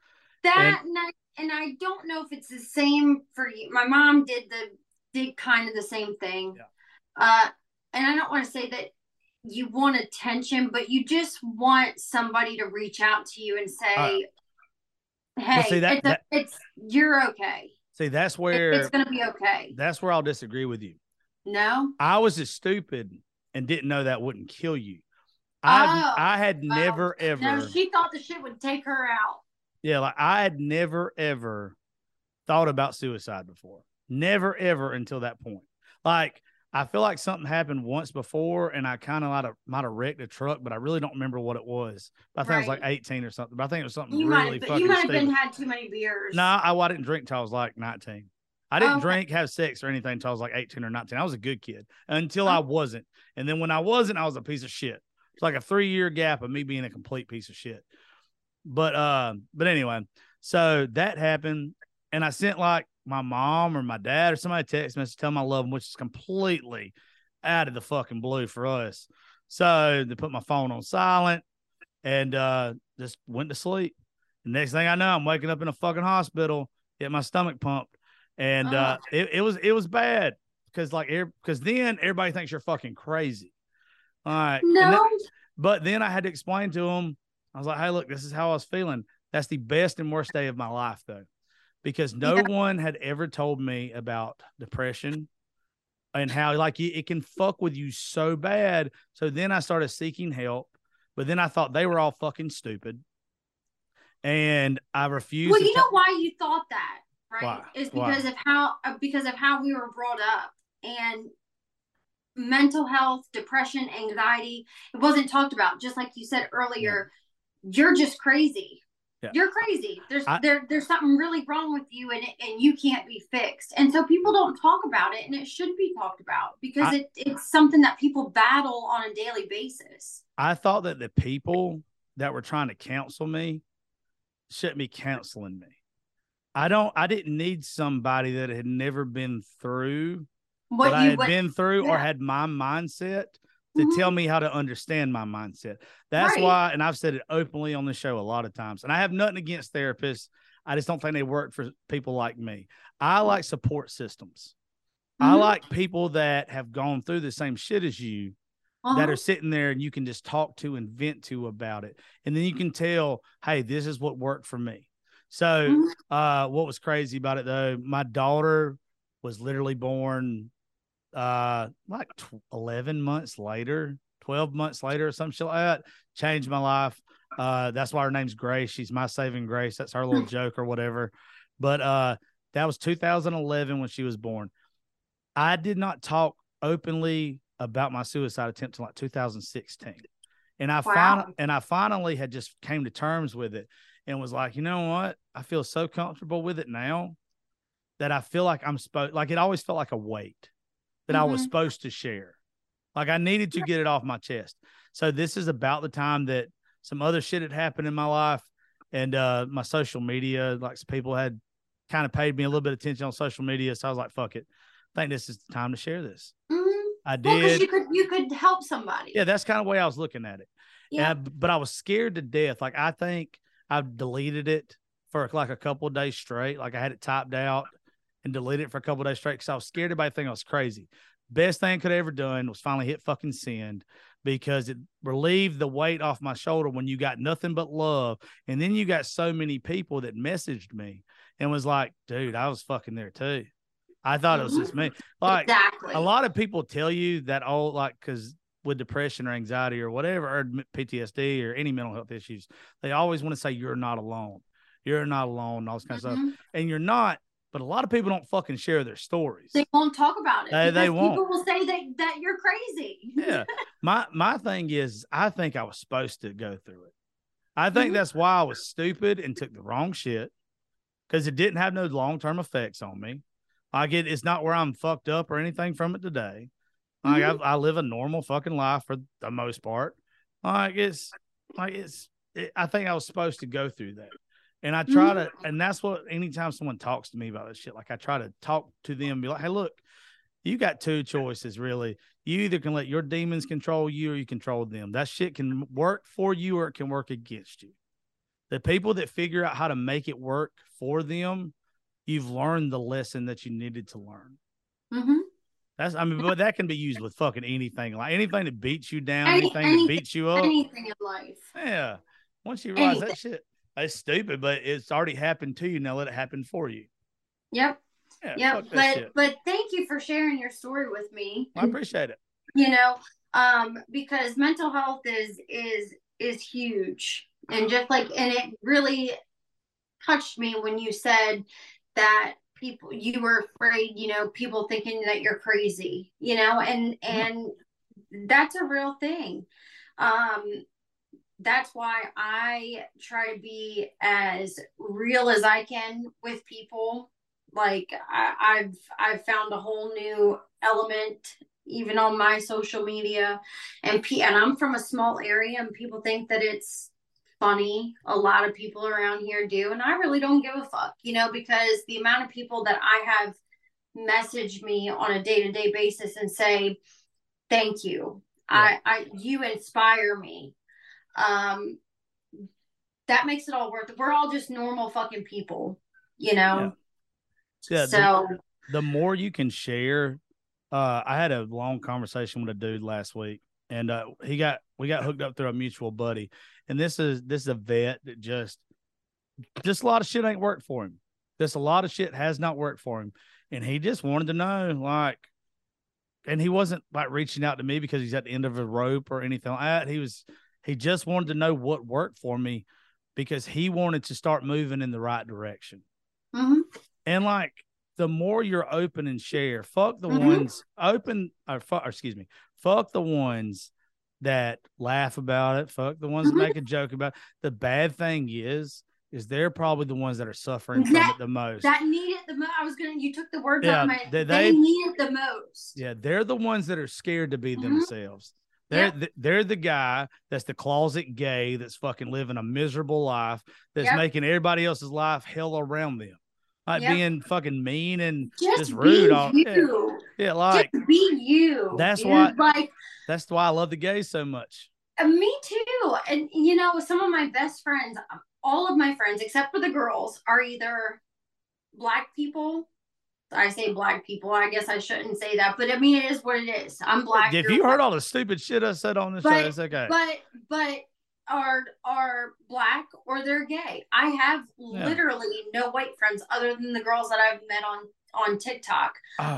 And I don't know if it's the same for you. My mom did kind of the same thing. Yeah. And I don't want to say that you want attention, but you just want somebody to reach out to you and say, hey, you're okay. See, that's where it's going to be okay. That's where I'll disagree with you. No, I was just stupid and didn't know that wouldn't kill you. I had never ever. No, she thought the shit would take her out. Yeah, like I had never, ever thought about suicide before. Never, ever until that point. Like, I feel like something happened once before and I kind of might have wrecked a truck, but I really don't remember what it was. I think I was like 18 or something, but I think it was something really fucking stupid. You might have had too many beers. No, I didn't drink until I was like 19. I didn't drink, have sex or anything until I was like 18 or 19. I was a good kid until I wasn't. And then when I wasn't, I was a piece of shit. It's like a 3-year gap of me being a complete piece of shit. But anyway, so that happened and I sent like my mom or my dad or somebody text message telling me I love them, which is completely out of the fucking blue for us. So they put my phone on silent and just went to sleep. The next thing I know, I'm waking up in a fucking hospital, get my stomach pumped. And it was bad because then everybody thinks you're fucking crazy. All right. No. But then I had to explain to them, I was like, hey, look, this is how I was feeling. That's the best and worst day of my life, though, because no one had ever told me about depression and how it can fuck with you so bad. So then I started seeking help, but then I thought they were all fucking stupid. And I refused. Well, you know why you thought that, right? Why? Is because of how we were brought up, and mental health, depression, anxiety, it wasn't talked about. Just like you said earlier, you're just crazy. Yeah. You're crazy. There's something really wrong with you, and you can't be fixed. And so people don't talk about it, and it should be talked about because it's something that people battle on a daily basis. I thought that the people that were trying to counsel me shouldn't be counseling me. I didn't need somebody that had never been through what I had been through or had my mindset to tell me how to understand my mindset. That's why, and I've said it openly on the show a lot of times, and I have nothing against therapists. I just don't think they work for people like me. I like support systems. I like people that have gone through the same shit as you that are sitting there and you can just talk to and vent to about it. And then you can tell, hey, this is what worked for me. So what was crazy about it, though, my daughter was literally born 11 months later, 12 months later, or some shit like that. Changed my life. That's why her name's Grace. She's my saving grace. That's her little joke or whatever. But that was 2011 when she was born. I did not talk openly about my suicide attempt until like 2016. And I finally had just came to terms with it and was like, you know what? I feel so comfortable with it now that I feel like it always felt like a weight that I was supposed to share. Like I needed to get it off my chest. So this is about the time that some other shit had happened in my life, and my social media, like some people had kind of paid me a little bit of attention on social media. So I was like, fuck it. I think this is the time to share this. I did. Well, because you could help somebody. Yeah, that's kind of the way I was looking at it. Yeah. But I was scared to death. Like I think I've deleted it for like a couple of days straight. Like I had it typed out and deleted it for a couple of days straight because I was scared everybody think I was crazy. Best thing I could have ever done was finally hit fucking send, because it relieved the weight off my shoulder when you got nothing but love. And then you got so many people that messaged me and was like, dude, I was fucking there too. I thought it was just me. Like exactly. A lot of people tell you that, because with depression or anxiety or whatever, or PTSD or any mental health issues, they always want to say you're not alone. You're not alone, all this kind of stuff. And you're not. But a lot of people don't fucking share their stories. They won't talk about it. They won't. People will say that you're crazy. Yeah. My thing is, I think I was supposed to go through it. I think that's why I was stupid and took the wrong shit, because it didn't have no long-term effects on me. It's not where I'm fucked up or anything from it today. I live a normal fucking life for the most part. I think I was supposed to go through that. And I try to, and that's what, anytime someone talks to me about this shit, like I try to talk to them and be like, hey, look, you got two choices, really. You either can let your demons control you or you control them. That shit can work for you or it can work against you. The people that figure out how to make it work for them, you've learned the lesson that you needed to learn. But that can be used with fucking anything. Like anything that beats you down, anything that beats you up. Anything in life. Yeah. Once you realize that shit, it's stupid, but it's already happened to you. Now let it happen for you. Yep. Yeah, but thank you for sharing your story with me. I appreciate it. Because mental health is huge, and it really touched me when you said that you were afraid, people thinking that you're crazy, and that's a real thing. That's why I try to be as real as I can with people. Like I've found a whole new element even on my social media, and I'm from a small area, and people think that it's funny. A lot of people around here do, and I really don't give a fuck, because the amount of people that I have message me on a day-to-day basis and say, thank you. You inspire me. that makes it all worth it. We're all just normal fucking people, you know? Yeah. So the more you can share, I had a long conversation with a dude last week, and we got hooked up through a mutual buddy. And this is a vet that just a lot of shit ain't worked for him. Just a lot of shit has not worked for him. And he just wanted to know, like, and he wasn't like reaching out to me because he's at the end of a rope or anything like that. He just wanted to know what worked for me because he wanted to start moving in the right direction. Mm-hmm. And like, the more you're open and share, fuck the Mm-hmm. ones fuck the ones that laugh about it. Fuck the ones Mm-hmm. that make a joke about it. The bad thing is they're probably the ones that are suffering from it the most. That need it the most. You took the words Yeah, out of my, they need it the most. Yeah, they're the ones that are scared to be Mhm. themselves. They're the guy that's the closet gay that's fucking living a miserable life that's Yep. making everybody else's life hell around them. Like Yep. being fucking mean and Just rude. be you. Yeah, like Just be you. that's dude. why- Like, that's why I love the gays so much. me too. And you know, some of my best friends, all of my friends except for the girls, are either black people. I say black people. I guess I shouldn't say that, but I mean, it is what it is. I'm black. If you're you heard white. all the stupid shit I said on the show, But- it's okay. But are black or they're gay. I have literally no white friends other than the girls that I've met on TikTok.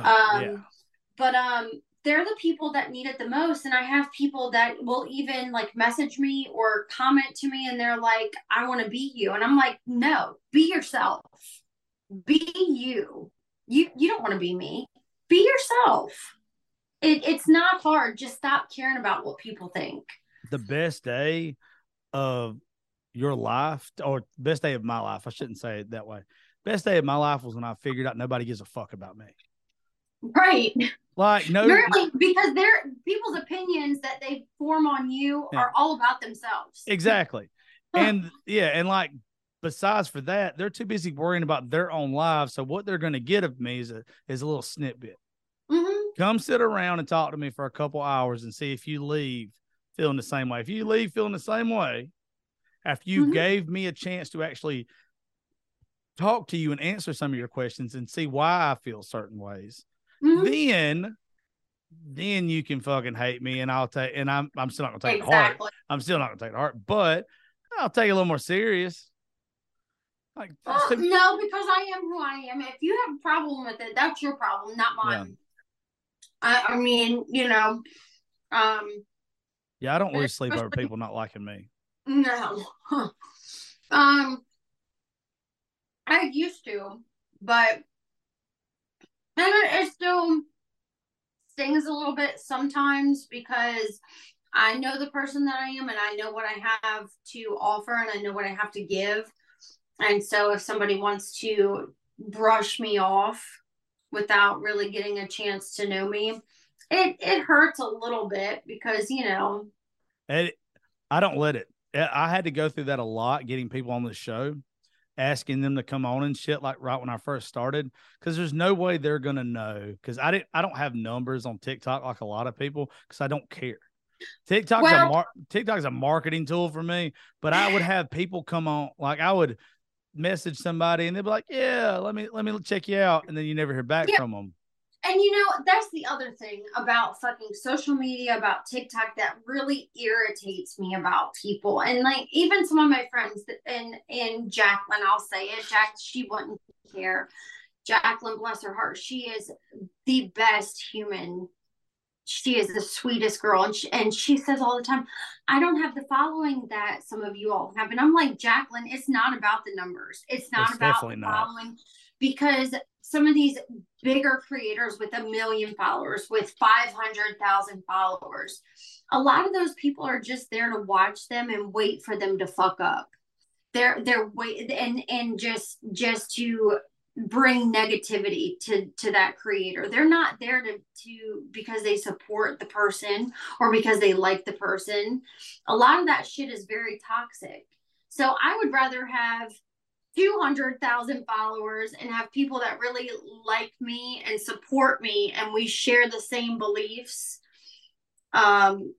But they're the people that need it the most. And I have people that will even like message me or comment to me and they're like, I want to be you. And I'm like, no, be yourself. Be you. You don't want to be me. Be yourself. It's not hard. Just stop caring about what people think. The best day of your life, or best day of my life, I shouldn't say it that way. Best day of my life was when I figured out nobody gives a fuck about me. Right. Like, no, Really, because they're people's opinions that they form on you Yeah. are all about themselves. exactly. And like, besides for that, they're too busy worrying about their own lives. So what they're going to get of me is a little snippet. Mm-hmm. Come sit around and talk to me for a couple hours and see if you leave feeling the same way. If you leave feeling the same way, after you Mhm. gave me a chance to actually talk to you and answer some of your questions and see why I feel certain ways, Mhm. then you can fucking hate me and I'm still not gonna take it hard. Exactly. I'm still not gonna take it hard, but I'll take it a little more serious. Like, No, because I am who I am. If you have a problem with it, that's your problem, not mine. I mean, you know, yeah, I don't lose sleep over people not liking me. no. I used to, but it still stings a little bit sometimes because I know the person that I am and I know what I have to offer and I know what I have to give. And so if somebody wants to brush me off without really getting a chance to know me, it hurts a little bit because, you know. And I don't let it. I had to go through that a lot, getting people on the show, asking them to come on and shit, like right when I first started, because there's no way they're gonna know. Because I don't have numbers on TikTok like a lot of people, because I don't care. TikTok's a marketing tool for me, but I would have people come on, like I would message somebody and they'd be like, yeah, let me check you out, and then you never hear back from them. And you know, that's the other thing about fucking social media, about TikTok, that really irritates me about people. And like even some of my friends and Jacqueline, I'll say it, she wouldn't care. Jacqueline, bless her heart, she is the best human. She is the sweetest girl. And she says all the time, I don't have the following that some of you all have. And I'm like, Jacqueline, it's not about the numbers. It's not about the following. Because some of these bigger creators with 1 million followers, with 500,000 followers, a lot of those people are just there to watch them and wait for them to fuck up. They're wait and just to bring negativity to that creator. They're not there to because they support the person or because they like the person. A lot of that shit is very toxic. So I would rather have 200,000 followers and have people that really like me and support me and we share the same beliefs,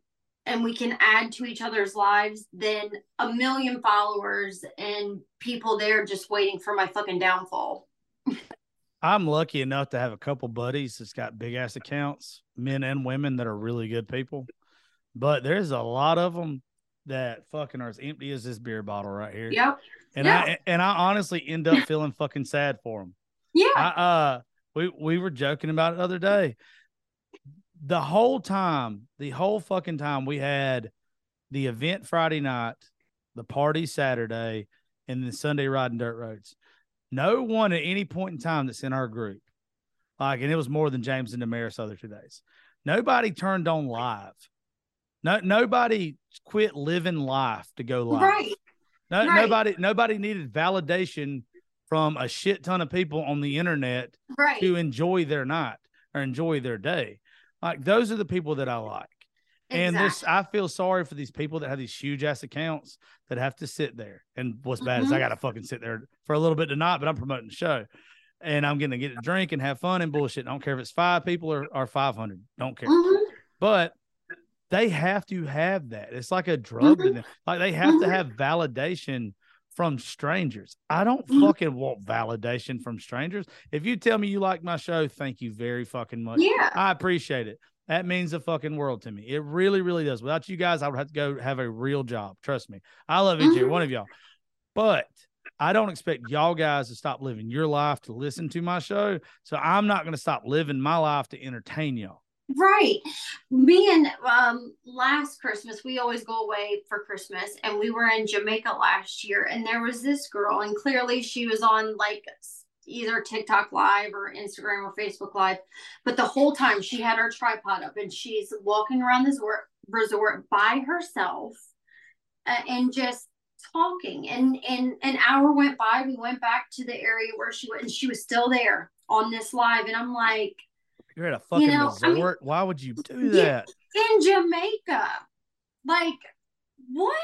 and we can add to each other's lives than a million followers and people there just waiting for my fucking downfall. I'm lucky enough to have a couple buddies that's got big ass accounts, men and women that are really good people. But there's a lot of them that fucking are as empty as this beer bottle right here. Yep. And I honestly end up feeling fucking sad for them. Yeah. We were joking about it the other day. The whole fucking time we had the event Friday night, the party Saturday, and then Sunday riding dirt roads. No one at any point in time that's in our group, and it was more than James and Damaris other 2 days. Nobody turned on live. Nobody quit living life to go live. Right. Nobody needed validation from a shit ton of people on the internet to enjoy their night or enjoy their day. Like, those are the people that I like. Exactly. And I feel sorry for these people that have these huge ass accounts that have to sit there. And what's bad is I got to fucking sit there for a little bit tonight, but I'm promoting the show and I'm going to get a drink and have fun and bullshit. I don't care if it's 5 people or 500. Don't care. But they have to have that. It's like a drug to them. Like, they have to have validation from strangers. I don't fucking want validation from strangers. If you tell me you like my show, thank you very fucking much. Yeah. I appreciate it. That means the fucking world to me. It really, really does. Without you guys, I would have to go have a real job. Trust me. I love each and every one of y'all. But I don't expect y'all guys to stop living your life to listen to my show. So I'm not going to stop living my life to entertain y'all. Right. Me and last Christmas, we always go away for Christmas, and we were in Jamaica last year, and there was this girl, and clearly she was on like either TikTok live or Instagram or Facebook live, but the whole time she had her tripod up and she's walking around this resort by herself and just talking, and an hour went by. We went back to the area where she went, and she was still there on this live, and I'm like, you're at a fucking resort. Why would you do that? In Jamaica. Like, what?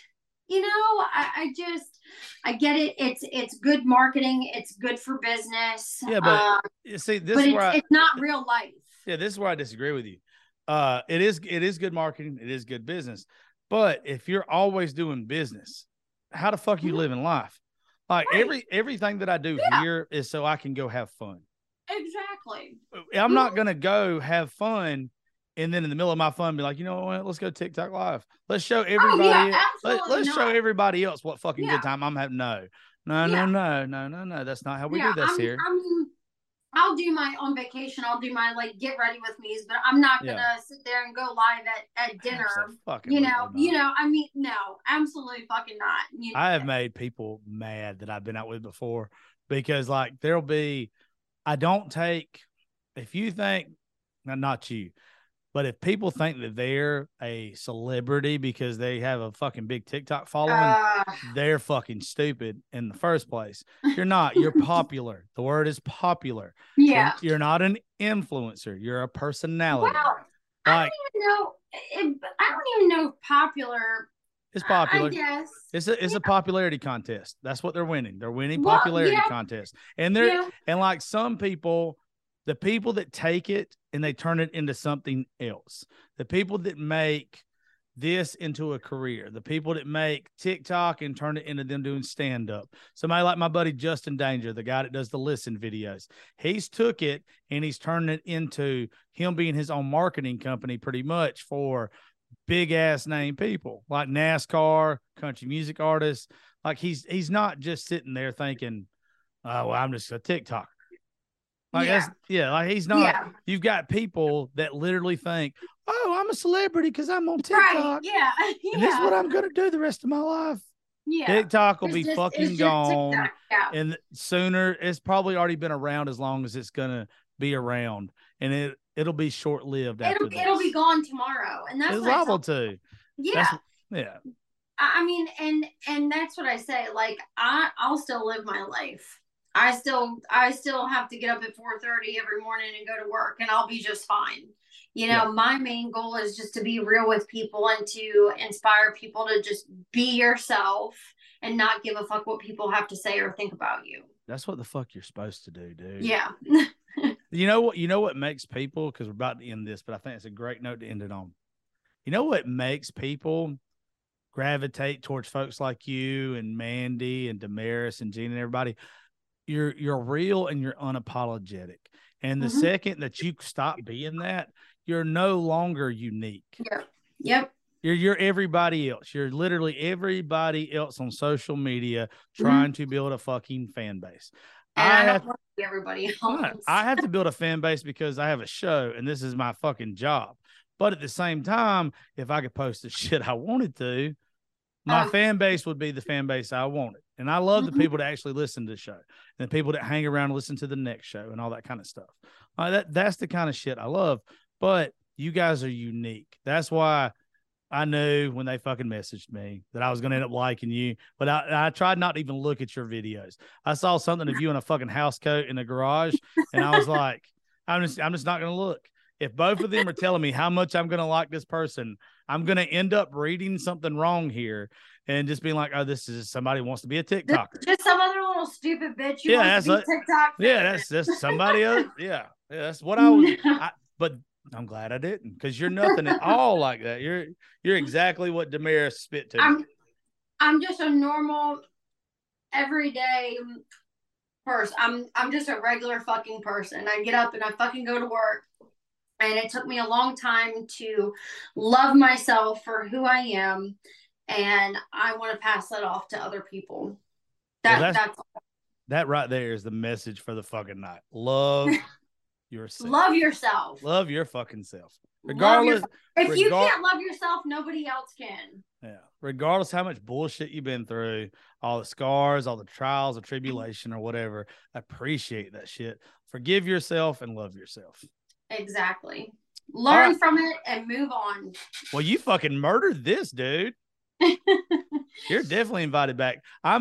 I get it. It's good marketing. It's good for business. Yeah, but see, it's not real life. Yeah, this is where I disagree with you. It is good marketing. It is good business. But if you're always doing business, how the fuck are you living life? Like, everything that I do here is so I can go have fun. Exactly. I'm not going to go have fun and then in the middle of my fun be like, you know what, let's go TikTok live. Let's show everybody. Let's show everybody else what fucking good time I'm having. No. That's not how we do this here. I'll do my on vacation. I'll do my get ready with me's, but I'm not going to sit there and go live at dinner. No, absolutely fucking not. I have made people mad that I've been out with before because there'll be, if you think, not you, but if people think that they're a celebrity because they have a fucking big TikTok following, they're fucking stupid in the first place. You're not. You're popular. The word is popular. Yeah. You're not an influencer. You're a personality. Well, I don't even know if popular. It's popular. I guess. It's a popularity contest. That's what they're winning. They're winning popularity contests. And and some people, the people that take it and they turn it into something else, the people that make this into a career, the people that make TikTok and turn it into them doing stand-up. Somebody like my buddy Justin Danger, the guy that does the Listen videos, he's took it and he's turned it into him being his own marketing company pretty much for big ass name people like NASCAR, country music artists. Like he's not just sitting there thinking, oh, well, I'm just a TikToker. He's not. Yeah. You've got people that literally think, oh, I'm a celebrity because I'm on TikTok. Right. Yeah. And this is what I'm going to do the rest of my life. Yeah. TikTok will be fucking gone. Yeah. And sooner, it's probably already been around as long as it's going to be around. And it'll be short-lived after this. It'll be gone tomorrow. And that's it's liable to. Yeah. Yeah. I mean, and that's what I say. I'll still live my life. I still have to get up at 4:30 every morning and go to work, and I'll be just fine. My main goal is just to be real with people and to inspire people to just be yourself and not give a fuck what people have to say or think about you. That's what the fuck you're supposed to do, dude. Yeah. You know what makes people, because we're about to end this, but I think it's a great note to end it on. You know what makes people gravitate towards folks like you and Mandy and Damaris and Gina and everybody? You're real and you're unapologetic. And the second that you stop being that, you're no longer unique. Yep. You're everybody else. You're literally everybody else on social media trying to build a fucking fan base. And I don't want to be everybody else. I have to build a fan base because I have a show and this is my fucking job. But at the same time, if I could post the shit I wanted to, my fan base would be the fan base I wanted. And I love the people that actually listen to the show and the people that hang around and listen to the next show and all that kind of stuff. That's the kind of shit I love. But you guys are unique. That's why I knew when they fucking messaged me that I was going to end up liking you, but I tried not to even look at your videos. I saw something of you in a fucking house coat in the garage, and I was like, I'm just not going to look. If both of them are telling me how much I'm going to like this person, I'm going to end up reading something wrong here and just being like, oh, this is somebody who wants to be a TikToker. Just some other little stupid bitch who wants to be TikTok. Yeah, that's somebody else. Yeah, that's what I was. But I'm glad I didn't, because you're nothing at all like that. You're exactly what Damaris spit to. I'm just a normal, everyday person. I'm just a regular fucking person. I get up and I fucking go to work, and it took me a long time to love myself for who I am, and I want to pass that off to other people. That's that right there is the message for the fucking night. Love yourself. Love yourself. Love your fucking self. Regardless, if you can't love yourself, nobody else can. Yeah. Regardless how much bullshit you've been through, all the scars, all the trials, the tribulation, or whatever, appreciate that shit. Forgive yourself and love yourself. Exactly. Learn from it and move on. Well, you fucking murdered this, dude. You're definitely invited back.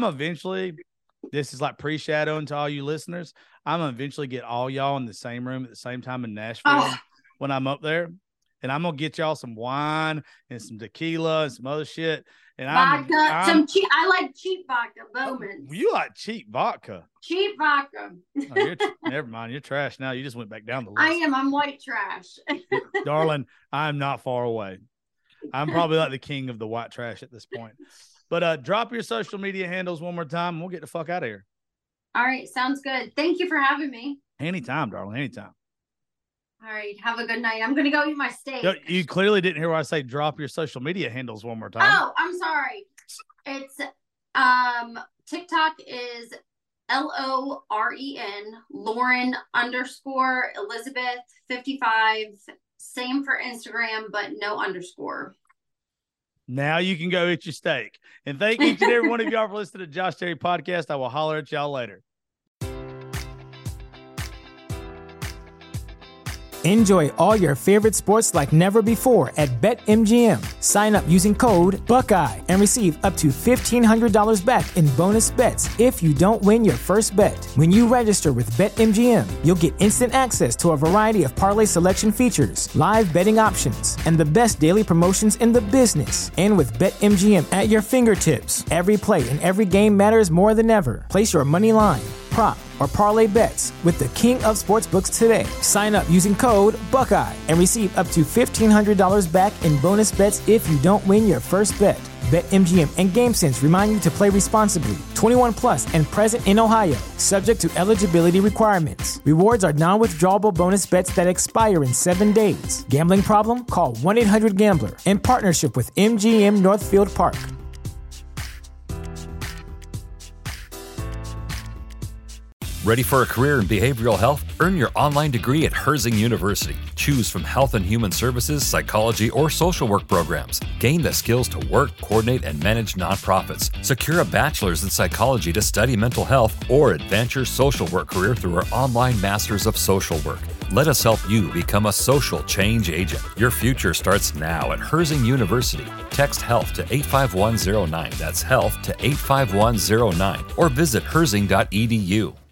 This is like pre-shadowing to all you listeners. I'm going to eventually get all y'all in the same room at the same time in Nashville when I'm up there. And I'm going to get y'all some wine and some tequila and some other shit. And vodka, I like cheap vodka, Bowman. You like cheap vodka? Cheap vodka. Never mind. You're trash now. You just went back down the list. I'm white trash. Darling, I'm not far away. I'm probably like the king of the white trash at this point. But drop your social media handles one more time and we'll get the fuck out of here. All right. Sounds good. Thank you for having me. Anytime, darling. Anytime. All right. Have a good night. I'm going to go eat my steak. You clearly didn't hear where I say drop your social media handles one more time. Oh, I'm sorry. It's TikTok is LOREN, Lauren_Elizabeth55. Same for Instagram, but no underscore. Now you can go eat your steak. And thank each and every one of y'all for listening to Josh Terry Podcast. I will holler at y'all later. Enjoy all your favorite sports like never before at BetMGM. Sign up using code Buckeye and receive up to $1,500 back in bonus bets if you don't win your first bet. When you register with BetMGM, you'll get instant access to a variety of parlay selection features, live betting options, and the best daily promotions in the business. And with BetMGM at your fingertips, every play and every game matters more than ever. Place your money line, prop, or parlay bets with the king of sportsbooks today. Sign up using code Buckeye and receive up to $1,500 back in bonus bets if you don't win your first bet. BetMGM and GameSense remind you to play responsibly. 21 plus and present in Ohio, subject to eligibility requirements. Rewards are non-withdrawable bonus bets that expire in 7 days. Gambling problem? Call 1-800-GAMBLER. In partnership with MGM Northfield Park. Ready for a career in behavioral health? Earn your online degree at Herzing University. Choose from health and human services, psychology, or social work programs. Gain the skills to work, coordinate, and manage nonprofits. Secure a bachelor's in psychology to study mental health, or advance your social work career through our online Masters of Social Work. Let us help you become a social change agent. Your future starts now at Herzing University. Text HEALTH to 85109. That's HEALTH to 85109. Or visit herzing.edu.